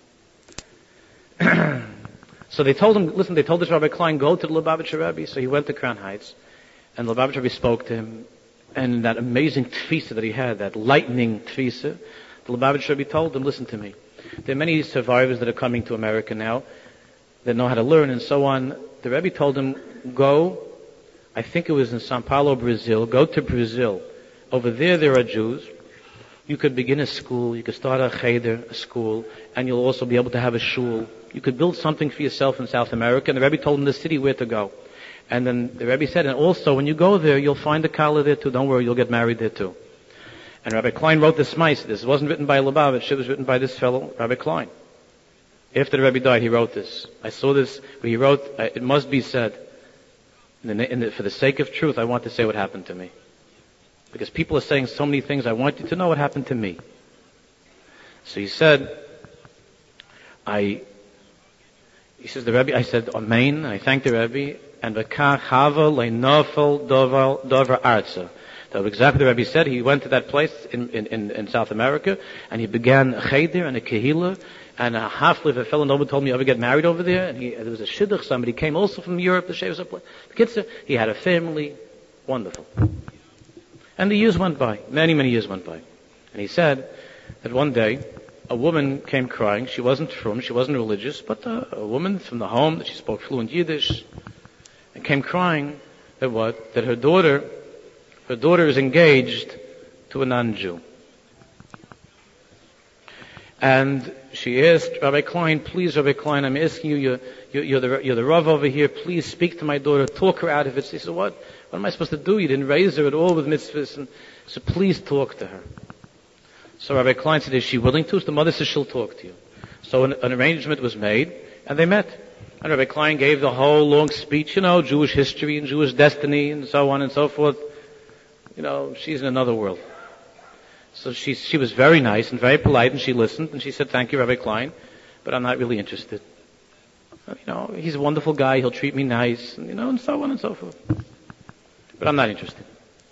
So they told him, listen, they told this Rabbi Klein, go to the Lubavitcher Rebbe. So he went to Crown Heights, and the Lubavitcher Rebbe spoke to him, and that amazing tfisa that he had, that lightning tfisa, the Lubavitcher Rebbe told him, listen to me. There are many survivors that are coming to America now that know how to learn and so on. The Rebbe told him, go, I think it was in Sao Paulo, Brazil, go to Brazil. Over there are Jews. You could begin a school, you could start a cheder, a school, and you'll also be able to have a shul. You could build something for yourself in South America. And the Rebbe told him the city where to go. And then the Rebbe said, and also when you go there, you'll find a kala there too. Don't worry, you'll get married there too. And Rabbi Klein wrote this mice. This wasn't written by Lubavitch. It was written by this fellow, Rabbi Klein. After the Rebbe died, he wrote this. I saw this, where he wrote, it must be said, for the sake of truth, I want to say what happened to me. Because people are saying so many things, I want you to know what happened to me. So he said, he says, the Rebbe, I said, Amen, and I thanked the Rebbe, and v'kach hava le'nofel dover arza. That was exactly the Rebbe said. He went to that place in South America, and he began a cheder and a kehila, and a half-live, a fellow nobody told me ever get married over there, and there was a shidduch, somebody came also from Europe, the kitzur, he had a family, wonderful. And the years went by, many, many years went by. And he said that one day, a woman came crying. She wasn't frum, she wasn't religious, but a woman from the home that she spoke fluent Yiddish, and came crying that her daughter is engaged to a non-Jew. And she asked Rabbi Klein, please, Rabbi Klein, I'm asking you, you're the Rav over here, please speak to my daughter, talk her out of it. She said, what am I supposed to do? You didn't raise her at all with mitzvahs, and so please talk to her. So Rabbi Klein said, is she willing to? So the mother said, she'll talk to you. So an arrangement was made, and they met. And Rabbi Klein gave the whole long speech, Jewish history and Jewish destiny and so on and so forth. She's in another world. So she was very nice and very polite, and she listened, and she said, thank you, Rabbi Klein, but I'm not really interested. He's a wonderful guy, he'll treat me nice, and so on and so forth. But I'm not interested.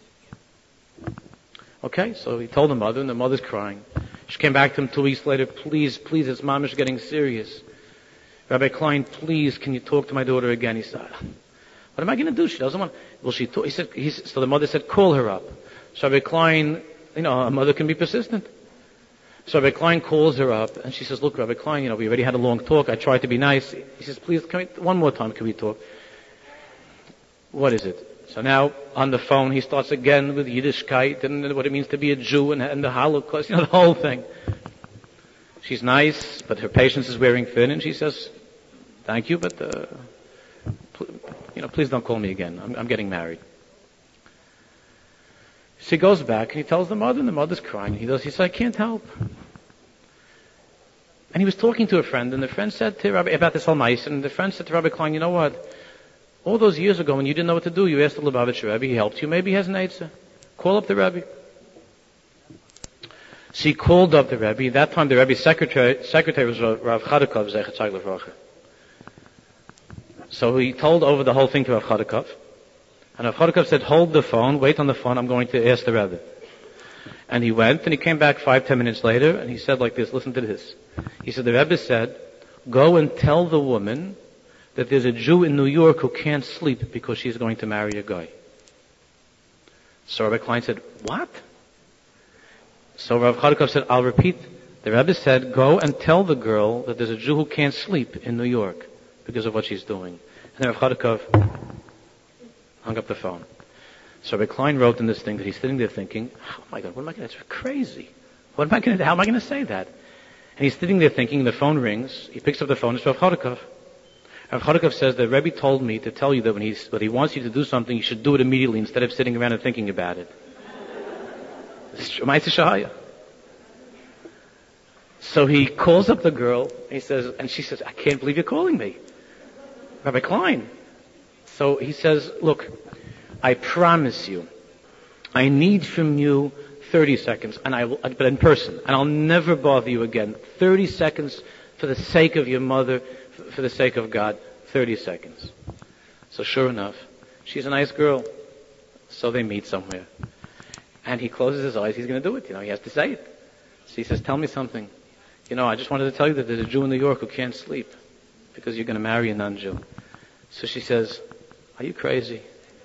Okay, so he told the mother, and the mother's crying. She came back to him 2 weeks later, please, his mom is getting serious. Rabbi Klein, please, can you talk to my daughter again? He said, what am I going to do? She doesn't want. Well, she talk. So the mother said, call her up. So Rabbi Klein, a mother can be persistent. So Rabbi Klein calls her up, and she says, look, Rabbi Klein, we already had a long talk. I tried to be nice. He says, please, one more time, can we talk? What is it? So now, on the phone, he starts again with Yiddishkeit and what it means to be a Jew and the Holocaust, the whole thing. She's nice, but her patience is wearing thin, and she says, thank you, but, please don't call me again. I'm getting married. She goes back, and he tells the mother, and the mother's crying. He says, I can't help. And he was talking to a friend, and the friend said to Rabbi, about this whole mice, and the friend said to Rabbi Klein, you know what? All those years ago, when you didn't know what to do, you asked the Lubavitcher Rebbe, he helped you, maybe he has an Eitzah. Call up the Rebbe. So he called up the Rebbe. At that time, the Rebbe's secretary was Rav Chadakov, Zechat Tzag Levracha. So he told over the whole thing to Rav Chadakov. And Rav Chadakov said, hold the phone, wait on the phone, I'm going to ask the Rebbe. And he went, and he came back 5-10 minutes later, and he said like this, listen to this. He said, the Rebbe said, go and tell the woman that there's a Jew in New York who can't sleep because she's going to marry a guy. So Rabbi Klein said, what? So Rav Chadakov said, I'll repeat. The Rebbe said, go and tell the girl that there's a Jew who can't sleep in New York because of what she's doing. And then Rav Chadakov hung up the phone. So Rabbi Klein wrote in this thing that he's sitting there thinking, oh my God, what am I going to do? That's crazy. How am I going to say that? And he's sitting there thinking, the phone rings, he picks up the phone, it's Rav Chadakov. Rav Chadakov says that Rebbe told me to tell you that when he wants you to do something, you should do it immediately instead of sitting around and thinking about it. Ma'aseh Shahaya. So he calls up the girl, and she says, I can't believe you're calling me. Rabbi Klein. So he says, look, I promise you, I need from you 30 seconds, but in person, and I'll never bother you again. 30 seconds for the sake of your mother, for the sake of God. 30 seconds. So sure enough, she's a nice girl. So they meet somewhere. And he closes his eyes, he's going to do it, he has to say it. So he says, tell me something. I just wanted to tell you that there's a Jew in New York who can't sleep because you're going to marry a non-Jew. So she says, are you crazy?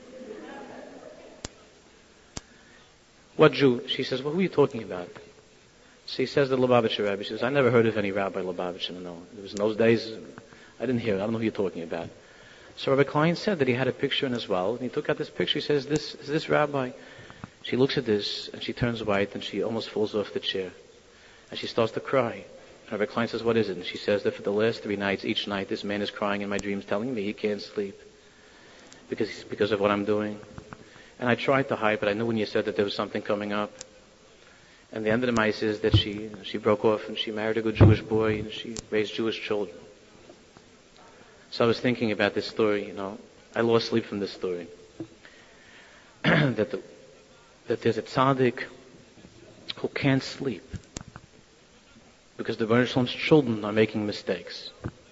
What Jew? She says, well, who are you talking about? So he says the Lubavitcher Rebbe. She says, I never heard of any Rabbi Lubavitcher. No, it was in those days. I didn't hear it. I don't know who you're talking about. So Rabbi Klein said that he had a picture in his well, and he took out this picture. He says, this is this rabbi. She looks at this, and she turns white, and she almost falls off the chair. And she starts to cry. And Rabbi Klein says, what is it? And she says that for the last 3 nights, each night, this man is crying in my dreams, telling me he can't sleep because of what I'm doing. And I tried to hide, but I knew when you said that there was something coming up. And the end of the mice is that she broke off, and she married a good Jewish boy, and she raised Jewish children. So I was thinking about this story, I lost sleep from this story. that there's a tzaddik who can't sleep because the Rebbeinu Shalom's children are making mistakes.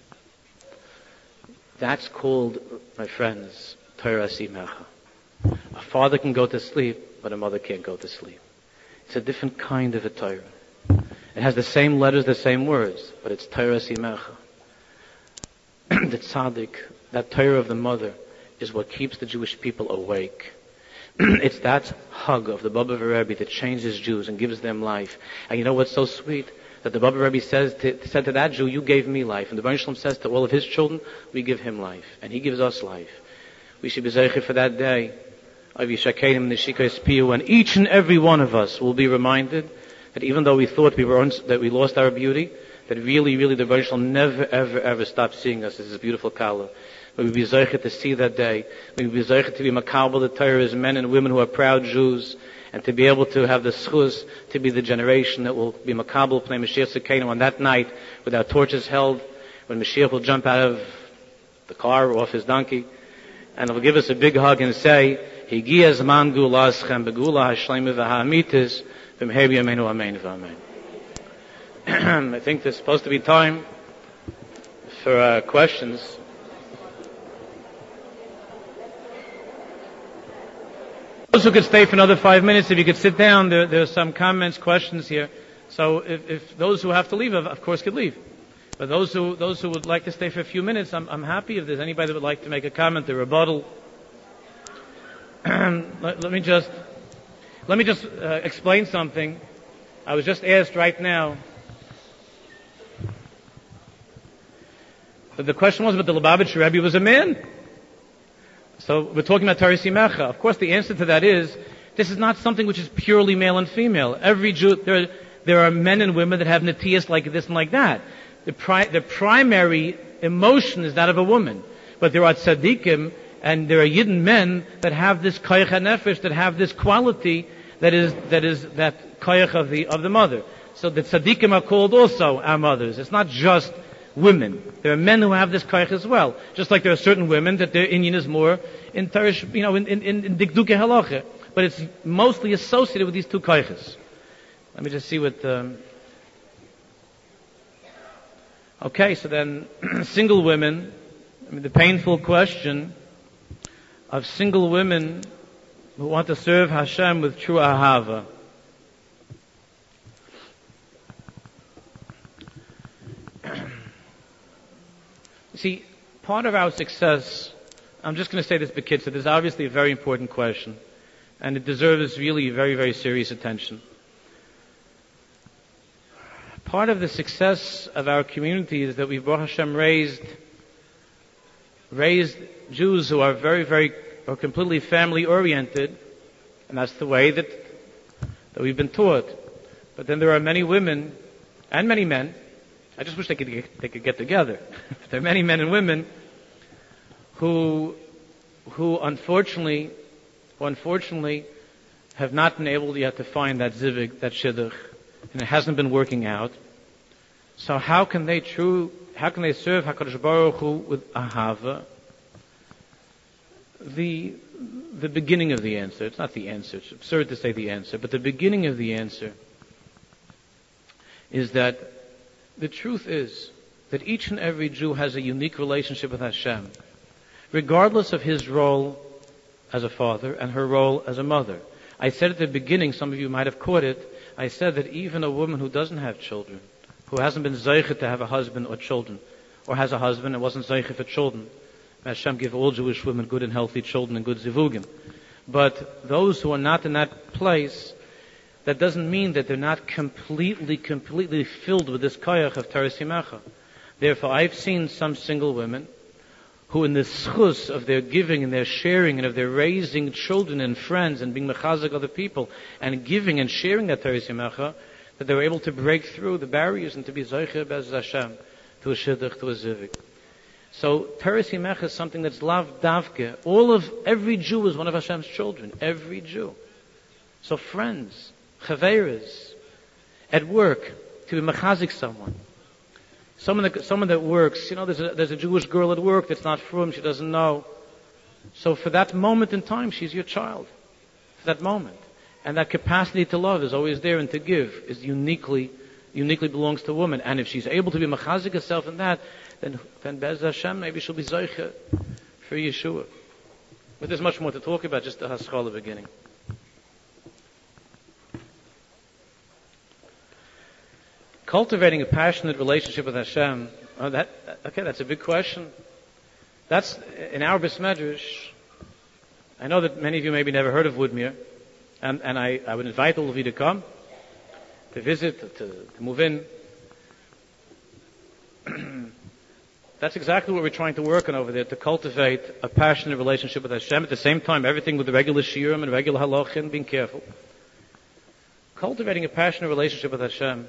That's called, my friends, Torah Simecha. A father can go to sleep, but a mother can't go to sleep. It's a different kind of a Torah. It has the same letters, the same words, but it's Torah Simecha. The tzaddik, that Torah of the mother, is what keeps the Jewish people awake. It's that hug of the Baba Rebbe that changes Jews and gives them life. And you know what's so sweet? That the Baba Rebbe said to that Jew, you gave me life. And the Rebbeinu Shalom says to all of his children, we give him life. And he gives us life. We should be zeicher for that day. And each and every one of us will be reminded that even though we thought that we lost our beauty, that really, really the Rebbeinu Shalom never, ever, ever stopped seeing us as this beautiful Kala. May we be zeicher to see that day. May we be zeicher to be makabel the Torah as men and women who are proud Jews, and to be able to have the schus to be the generation that will be makabel pnei Mashiach Tzidkeinu on that night with our torches held, when Mashiach will jump out of the car or off his donkey, and will give us a big hug and say, Higiya zman gulaschem begula hashleima v'ha'amitis v'mher b'yameinu amen v'amen. I think there's supposed to be time for questions. Those who could stay for another 5 minutes, if you could sit down, there's some comments, questions here. So if those who have to leave, of course, could leave. But those who would like to stay for a few minutes, I'm happy if there's anybody that would like to make a comment, a rebuttal. Let me just explain something. I was just asked right now. The question was, but the Lubavitcher Rebbe was a man. So we're talking about Torah Simecha. Of course, the answer to that is, this is not something which is purely male and female. Every Jew, there are men and women that have netiyas like this and like that. The primary emotion is that of a woman. But there are tzaddikim, and there are Yidden men that have this koyach hanefesh, that have this quality that is that koyach of the mother. So the tzaddikim are called also our mothers. It's not just women. There are men who have this koyach as well. Just like there are certain women that their inyan is more in Tarish, in Dikduke Halacha. But it's mostly associated with these two koyachas. Let me just see what... Okay, so then single women, the painful question of single women who want to serve Hashem with true ahava. See, part of our success, I'm just going to say this, Bekitza, this is obviously a very important question, and it deserves really very, very serious attention. Part of the success of our community is that we've, Baruch Hashem, raised Jews who are are completely family-oriented, and that's the way that we've been taught. But then there are many women and many men. I just wish they could get together. There are many men and women who unfortunately have not been able yet to find that zivig, that shidduch, and it hasn't been working out. So how can they serve HaKadosh Baruch Hu with ahava? The beginning of the answer, it's not the answer, it's absurd to say the answer, but the beginning of the answer is that the truth is that each and every Jew has a unique relationship with Hashem, regardless of his role as a father and her role as a mother. I said at the beginning, some of you might have caught it, I said that even a woman who doesn't have children, who hasn't been zeichet to have a husband or children, or has a husband and wasn't zeichet for children, Hashem give all Jewish women good and healthy children and good zivugim. But those who are not in that place, that doesn't mean that they're not completely filled with this koyach of Torah Simacha. Therefore, I've seen some single women who in the schus of their giving and their sharing and of their raising children and friends and being mechazik other people and giving and sharing that Torah Simacha, that they were able to break through the barriers and to be zoicher bez Hashem, to a shidduch, to a zivik. So Torah Simacha is something that's lav davke. Every Jew is one of Hashem's children. Every Jew. So friends, chaveras, at work, to be mechazik someone. Someone that works, there's a Jewish girl at work that's not from, she doesn't know. So for that moment in time, she's your child. For that moment. And that capacity to love is always there, and to give is uniquely belongs to a woman. And if she's able to be mechazik herself in that, then Bez Hashem, maybe she'll be Zoicha for Yeshua. But there's much more to talk about, just the Haschala beginning. Cultivating a passionate relationship with Hashem, that's a big question. That's, in our Bris Medrash, I know that many of you maybe never heard of Woodmere, and I would invite all of you to come, to visit, to move in. That's exactly what we're trying to work on over there, to cultivate a passionate relationship with Hashem. At the same time, everything with the regular shiurim and regular halachim, being careful. Cultivating a passionate relationship with Hashem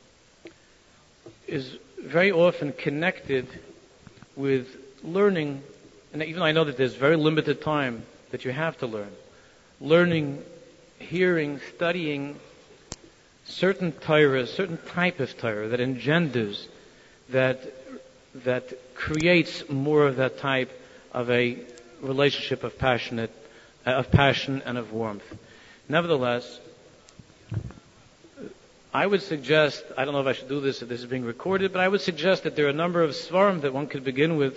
is very often connected with learning, and even though I know that there's very limited time that you have to learn. Learning, hearing, studying certain Torah, certain type of Torah that engenders, that creates more of that type of a relationship of passion and of warmth. Nevertheless, I would suggest, I don't know if I should do this if this is being recorded, but I would suggest that there are a number of svarim that one could begin with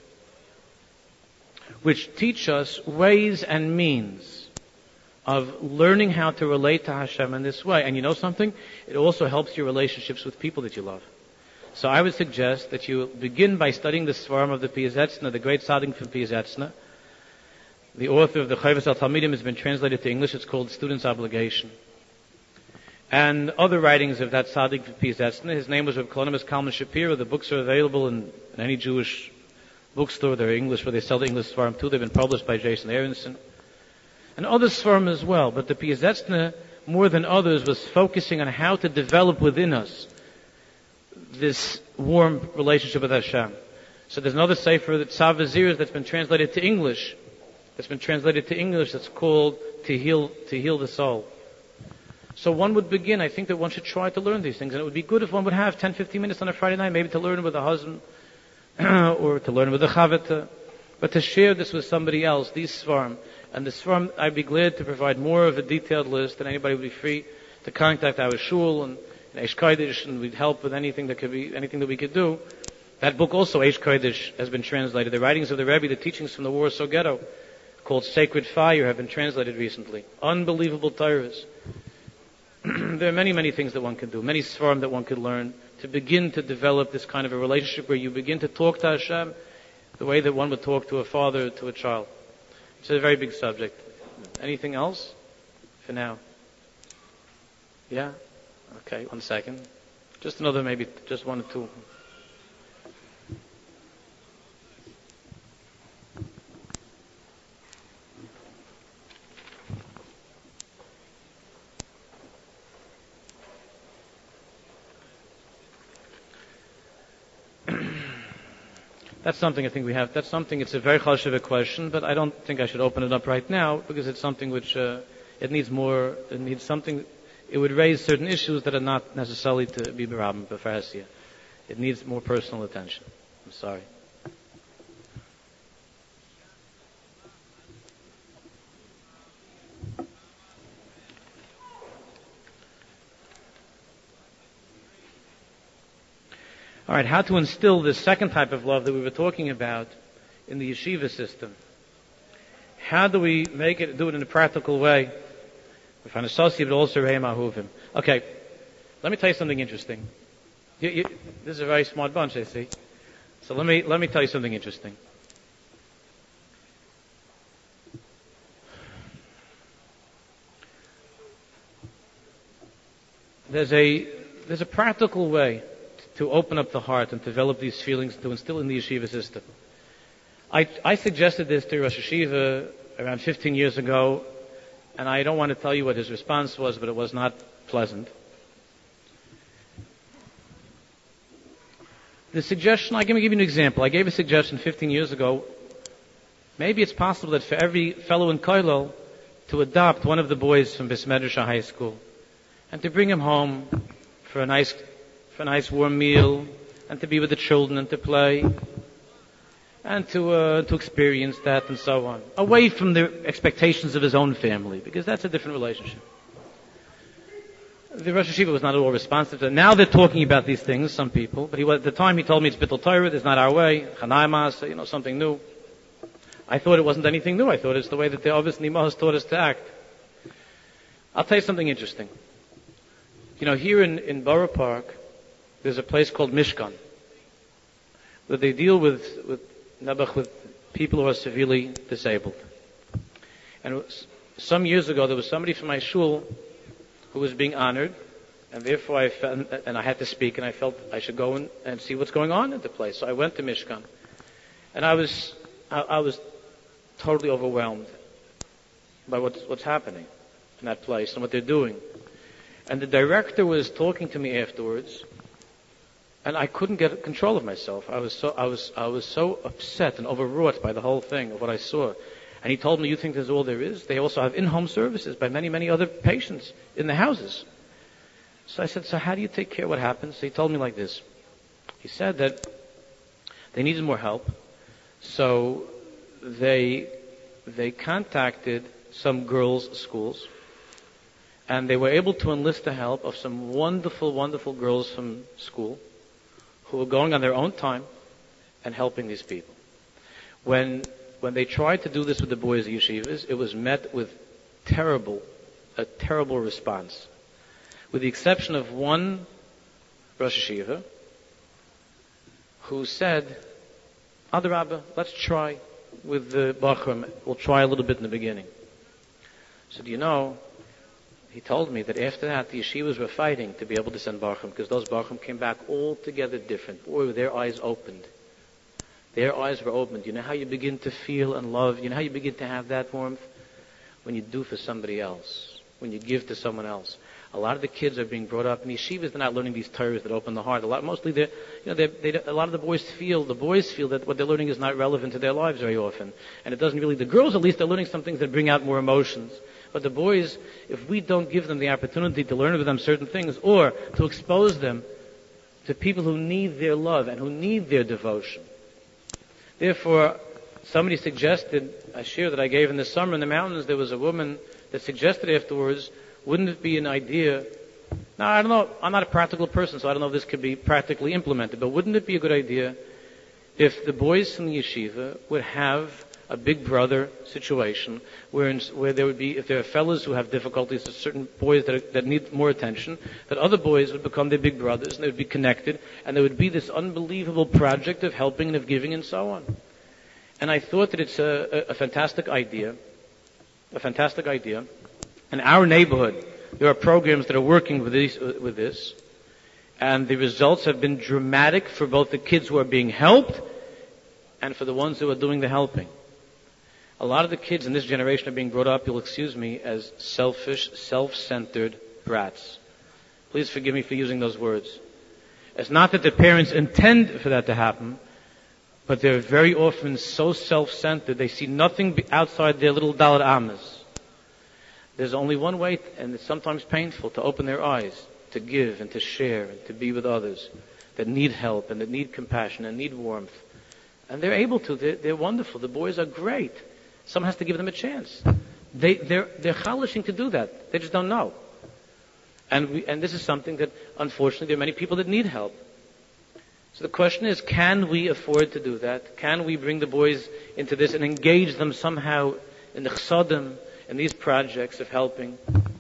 which teach us ways and means of learning how to relate to Hashem in this way. And you know something? It also helps your relationships with people that you love. So I would suggest that you begin by studying the svarim of the Piazetzna, the great tzaddik from Piazetzna. The author of the Chayvus al Talmidim has been translated to English. It's called Student's Obligation. And other writings of that tzaddik from Piazetzna. His name was Rav Kalonimus Kalman Shapiro. The books are available in any Jewish bookstore. They're English, where they sell the English svarim too. They've been published by Jason Aronson. And other svarim as well. But the Piazetzna, more than others, was focusing on how to develop within us this warm relationship with Hashem. So there's another sefer, that Tzav V'Ziras, that's been translated to English. That's called To Heal the Soul. So one would begin, I think that one should try to learn these things. And it would be good if one would have 10, 15 minutes on a Friday night, maybe to learn with a husband, or to learn with a chavata, but to share this with somebody else, these svarim. And the svarim, I'd be glad to provide more of a detailed list, and anybody would be free to contact our shul and Eish Kodesh, and we'd help with anything that we could do. That book also, Eish Kodesh, has been translated. The writings of the Rebbe, the teachings from the Warsaw Ghetto, called Sacred Fire, have been translated recently. Unbelievable Torahs. There are many, many things that one can do, many svarim that one could learn to begin to develop this kind of a relationship where you begin to talk to Hashem the way that one would talk to a father or to a child. It's a very big subject. Anything else for now? Yeah? Okay, 1 second. Just another, maybe just 1 or 2. That's something I think we have. It's a very chashuv question, but I don't think I should open it up right now, because it's something which, it would raise certain issues that are not necessarily to be b'rabim b'farasiyah. It needs more personal attention. I'm sorry. All right, how to instill this second type of love that we were talking about in the yeshiva system. How do we do it in a practical way? We find associate, but also rehem ahuvim. Okay, let me tell you something interesting. This is a very smart bunch, I see. So let me tell you something interesting. There's a practical way to open up the heart and develop these feelings to instill in the yeshiva system. I suggested this to Rosh Yeshiva around 15 years ago, and I don't want to tell you what his response was, but it was not pleasant. The suggestion, I'm going to give you an example. I gave a suggestion 15 years ago. Maybe it's possible that for every fellow in Koilel to adopt one of the boys from Beis Medrash High School and to bring him home for a nice warm meal and to be with the children and to play and to experience that and so on, away from the expectations of his own family, because that's a different relationship. The Rosh Yeshiva was not at all responsive to it. Now they're talking about these things, some people, but at the time he told me it's Bittul Torah, it's not our way, Chanaimas, something new. I thought it wasn't anything new. I thought it's the way that the obvious Nima taught us to act. I'll tell you something interesting. Here in Borough Park, there's a place called Mishkan, where they deal with people who are severely disabled. And some years ago, there was somebody from my shul who was being honored, and therefore I had to speak, and I felt I should go and see what's going on at the place. So I went to Mishkan, and I was totally overwhelmed by what's happening in that place and what they're doing. And the director was talking to me afterwards, and I couldn't get control of myself. I was so upset and overwrought by the whole thing of what I saw. And he told me, "You think that's all there is? They also have in-home services by many, many other patients in the houses." So I said, "So how do you take care of what happens?" So he told me like this. He said that they needed more help, so they contacted some girls' schools, and they were able to enlist the help of some wonderful, wonderful girls from school who were going on their own time and helping these people. When they tried to do this with the boys' yeshivas, it was met with a terrible response. With the exception of one Rosh Yeshiva who said, "Adarabba, let's try with the Bachram. We'll try a little bit in the beginning." So he told me that after that, the yeshivas were fighting to be able to send Bachram, because those Bachram came back altogether different. Boy, their eyes opened. Their eyes were opened. You know how you begin to feel and love? You know how you begin to have that warmth? When you do for somebody else. When you give to someone else. A lot of the kids are being brought up in yeshivas. They're not learning these Torahs that open the heart. A lot of the boys feel that what they're learning is not relevant to their lives very often. And it doesn't really, the girls at least are learning some things that bring out more emotions. But the boys, if we don't give them the opportunity to learn with them certain things, or to expose them to people who need their love and who need their devotion. Therefore, somebody suggested, a shir that I gave in the summer in the mountains, there was a woman that suggested afterwards, wouldn't it be an idea? Now, I don't know, I'm not a practical person, so I don't know if this could be practically implemented, but wouldn't it be a good idea if the boys in the yeshiva would have a big brother situation where there would be, if there are fellows who have difficulties, certain boys that need more attention, that other boys would become their big brothers and they would be connected, and there would be this unbelievable project of helping and of giving and so on. And I thought that it's a fantastic idea. In our neighborhood, there are programs that are working with this, and the results have been dramatic for both the kids who are being helped and for the ones who are doing the helping. A lot of the kids in this generation are being brought up, you'll excuse me, as selfish, self-centered brats. Please forgive me for using those words. It's not that the parents intend for that to happen, but they're very often so self-centered, they see nothing outside their little Dalet Amas. There's only one way, and it's sometimes painful, to open their eyes, to give and to share and to be with others. that need help and that need compassion and need warmth. And they're able to. They're wonderful. The boys are great. Someone has to give them a chance. They're chalishing to do that. They just don't know. And this is something that, unfortunately, there are many people that need help. So the question is, can we afford to do that? Can we bring the boys into this and engage them somehow in the chsadim, in these projects of helping?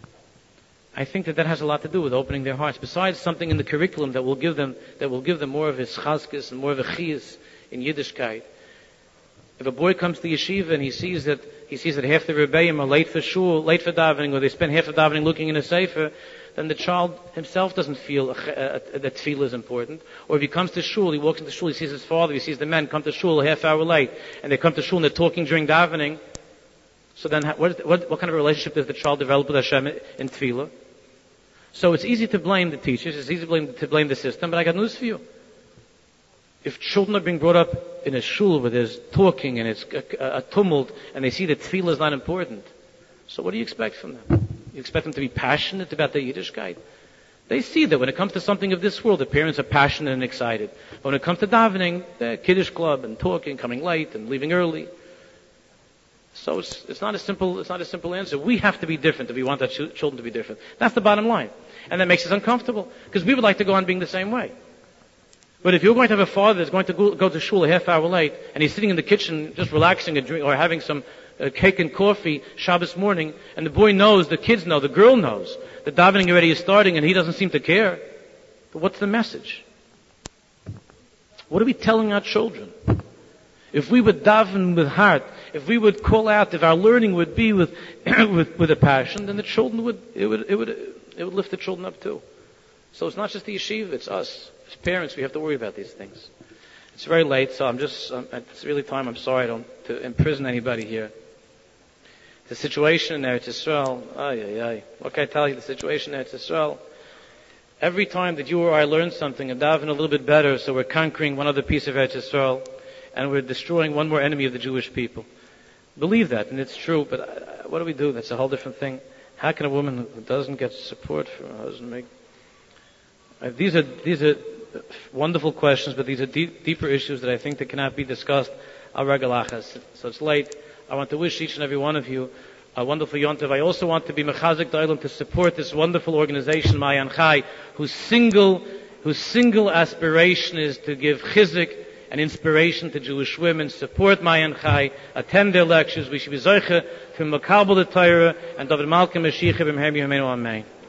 I think that has a lot to do with opening their hearts. Besides something in the curriculum that will give them more of his chazkes and more of a chiyus in Yiddishkeit. If a boy comes to yeshiva and he sees that half the rebbeim are late for shul, late for davening, or they spend half the davening looking in a sefer, then the child himself doesn't feel that tefillah is important. Or if he comes to shul, he walks into shul, he sees his father, he sees the men come to shul a half hour late, and they come to shul and they're talking during davening. So then, what kind of a relationship does the child develop with Hashem in tefillah? So it's easy to blame the teachers, it's easy to blame the system, but I got news for you. If children are being brought up in a shul where there's talking and it's a tumult, and they see that tefillah is not important, so what do you expect from them? You expect them to be passionate about their Yiddishkeit? They see that when it comes to something of this world, the parents are passionate and excited. But when it comes to davening, the Kiddush club and talking, coming late and leaving early. So it's not a simple answer. We have to be different if we want our children to be different. That's the bottom line. And that makes us uncomfortable, because we would like to go on being the same way. But if you're going to have a father that's going to go to shul a half hour late, and he's sitting in the kitchen just relaxing a drink, or having some cake and coffee Shabbos morning, and the boy knows, the kids know, the girl knows, the davening already is starting and he doesn't seem to care, but what's the message? What are we telling our children? If we would daven with heart, if we would call out, if our learning would be with a passion, then the children it would lift the children up too. So it's not just the yeshiva, it's us. As parents, we have to worry about these things. It's very late, so it's really time. I'm sorry to imprison anybody here. The situation in Eretz Yisrael, what can I tell you? The situation in Eretz Yisrael, every time that you or I learn something and daven a little bit better, so we're conquering one other piece of Eretz Yisrael, and we're destroying one more enemy of the Jewish people. Believe that, and it's true, but what do we do? That's a whole different thing. How can a woman who doesn't get support from her husband make... These are wonderful questions, but these are deeper issues that I think that cannot be discussed al regalachas. So it's late. I want to wish each and every one of you a wonderful Yontiv. I also want to be mechazik da'olam to support this wonderful organization, Maayan Chai, whose single aspiration is to give chizik and inspiration to Jewish women. Support Maayan Chai, attend their lectures. We should be zoiche from Makabel the Torah and David Malka Mashiach b'mher b'yameinu amen.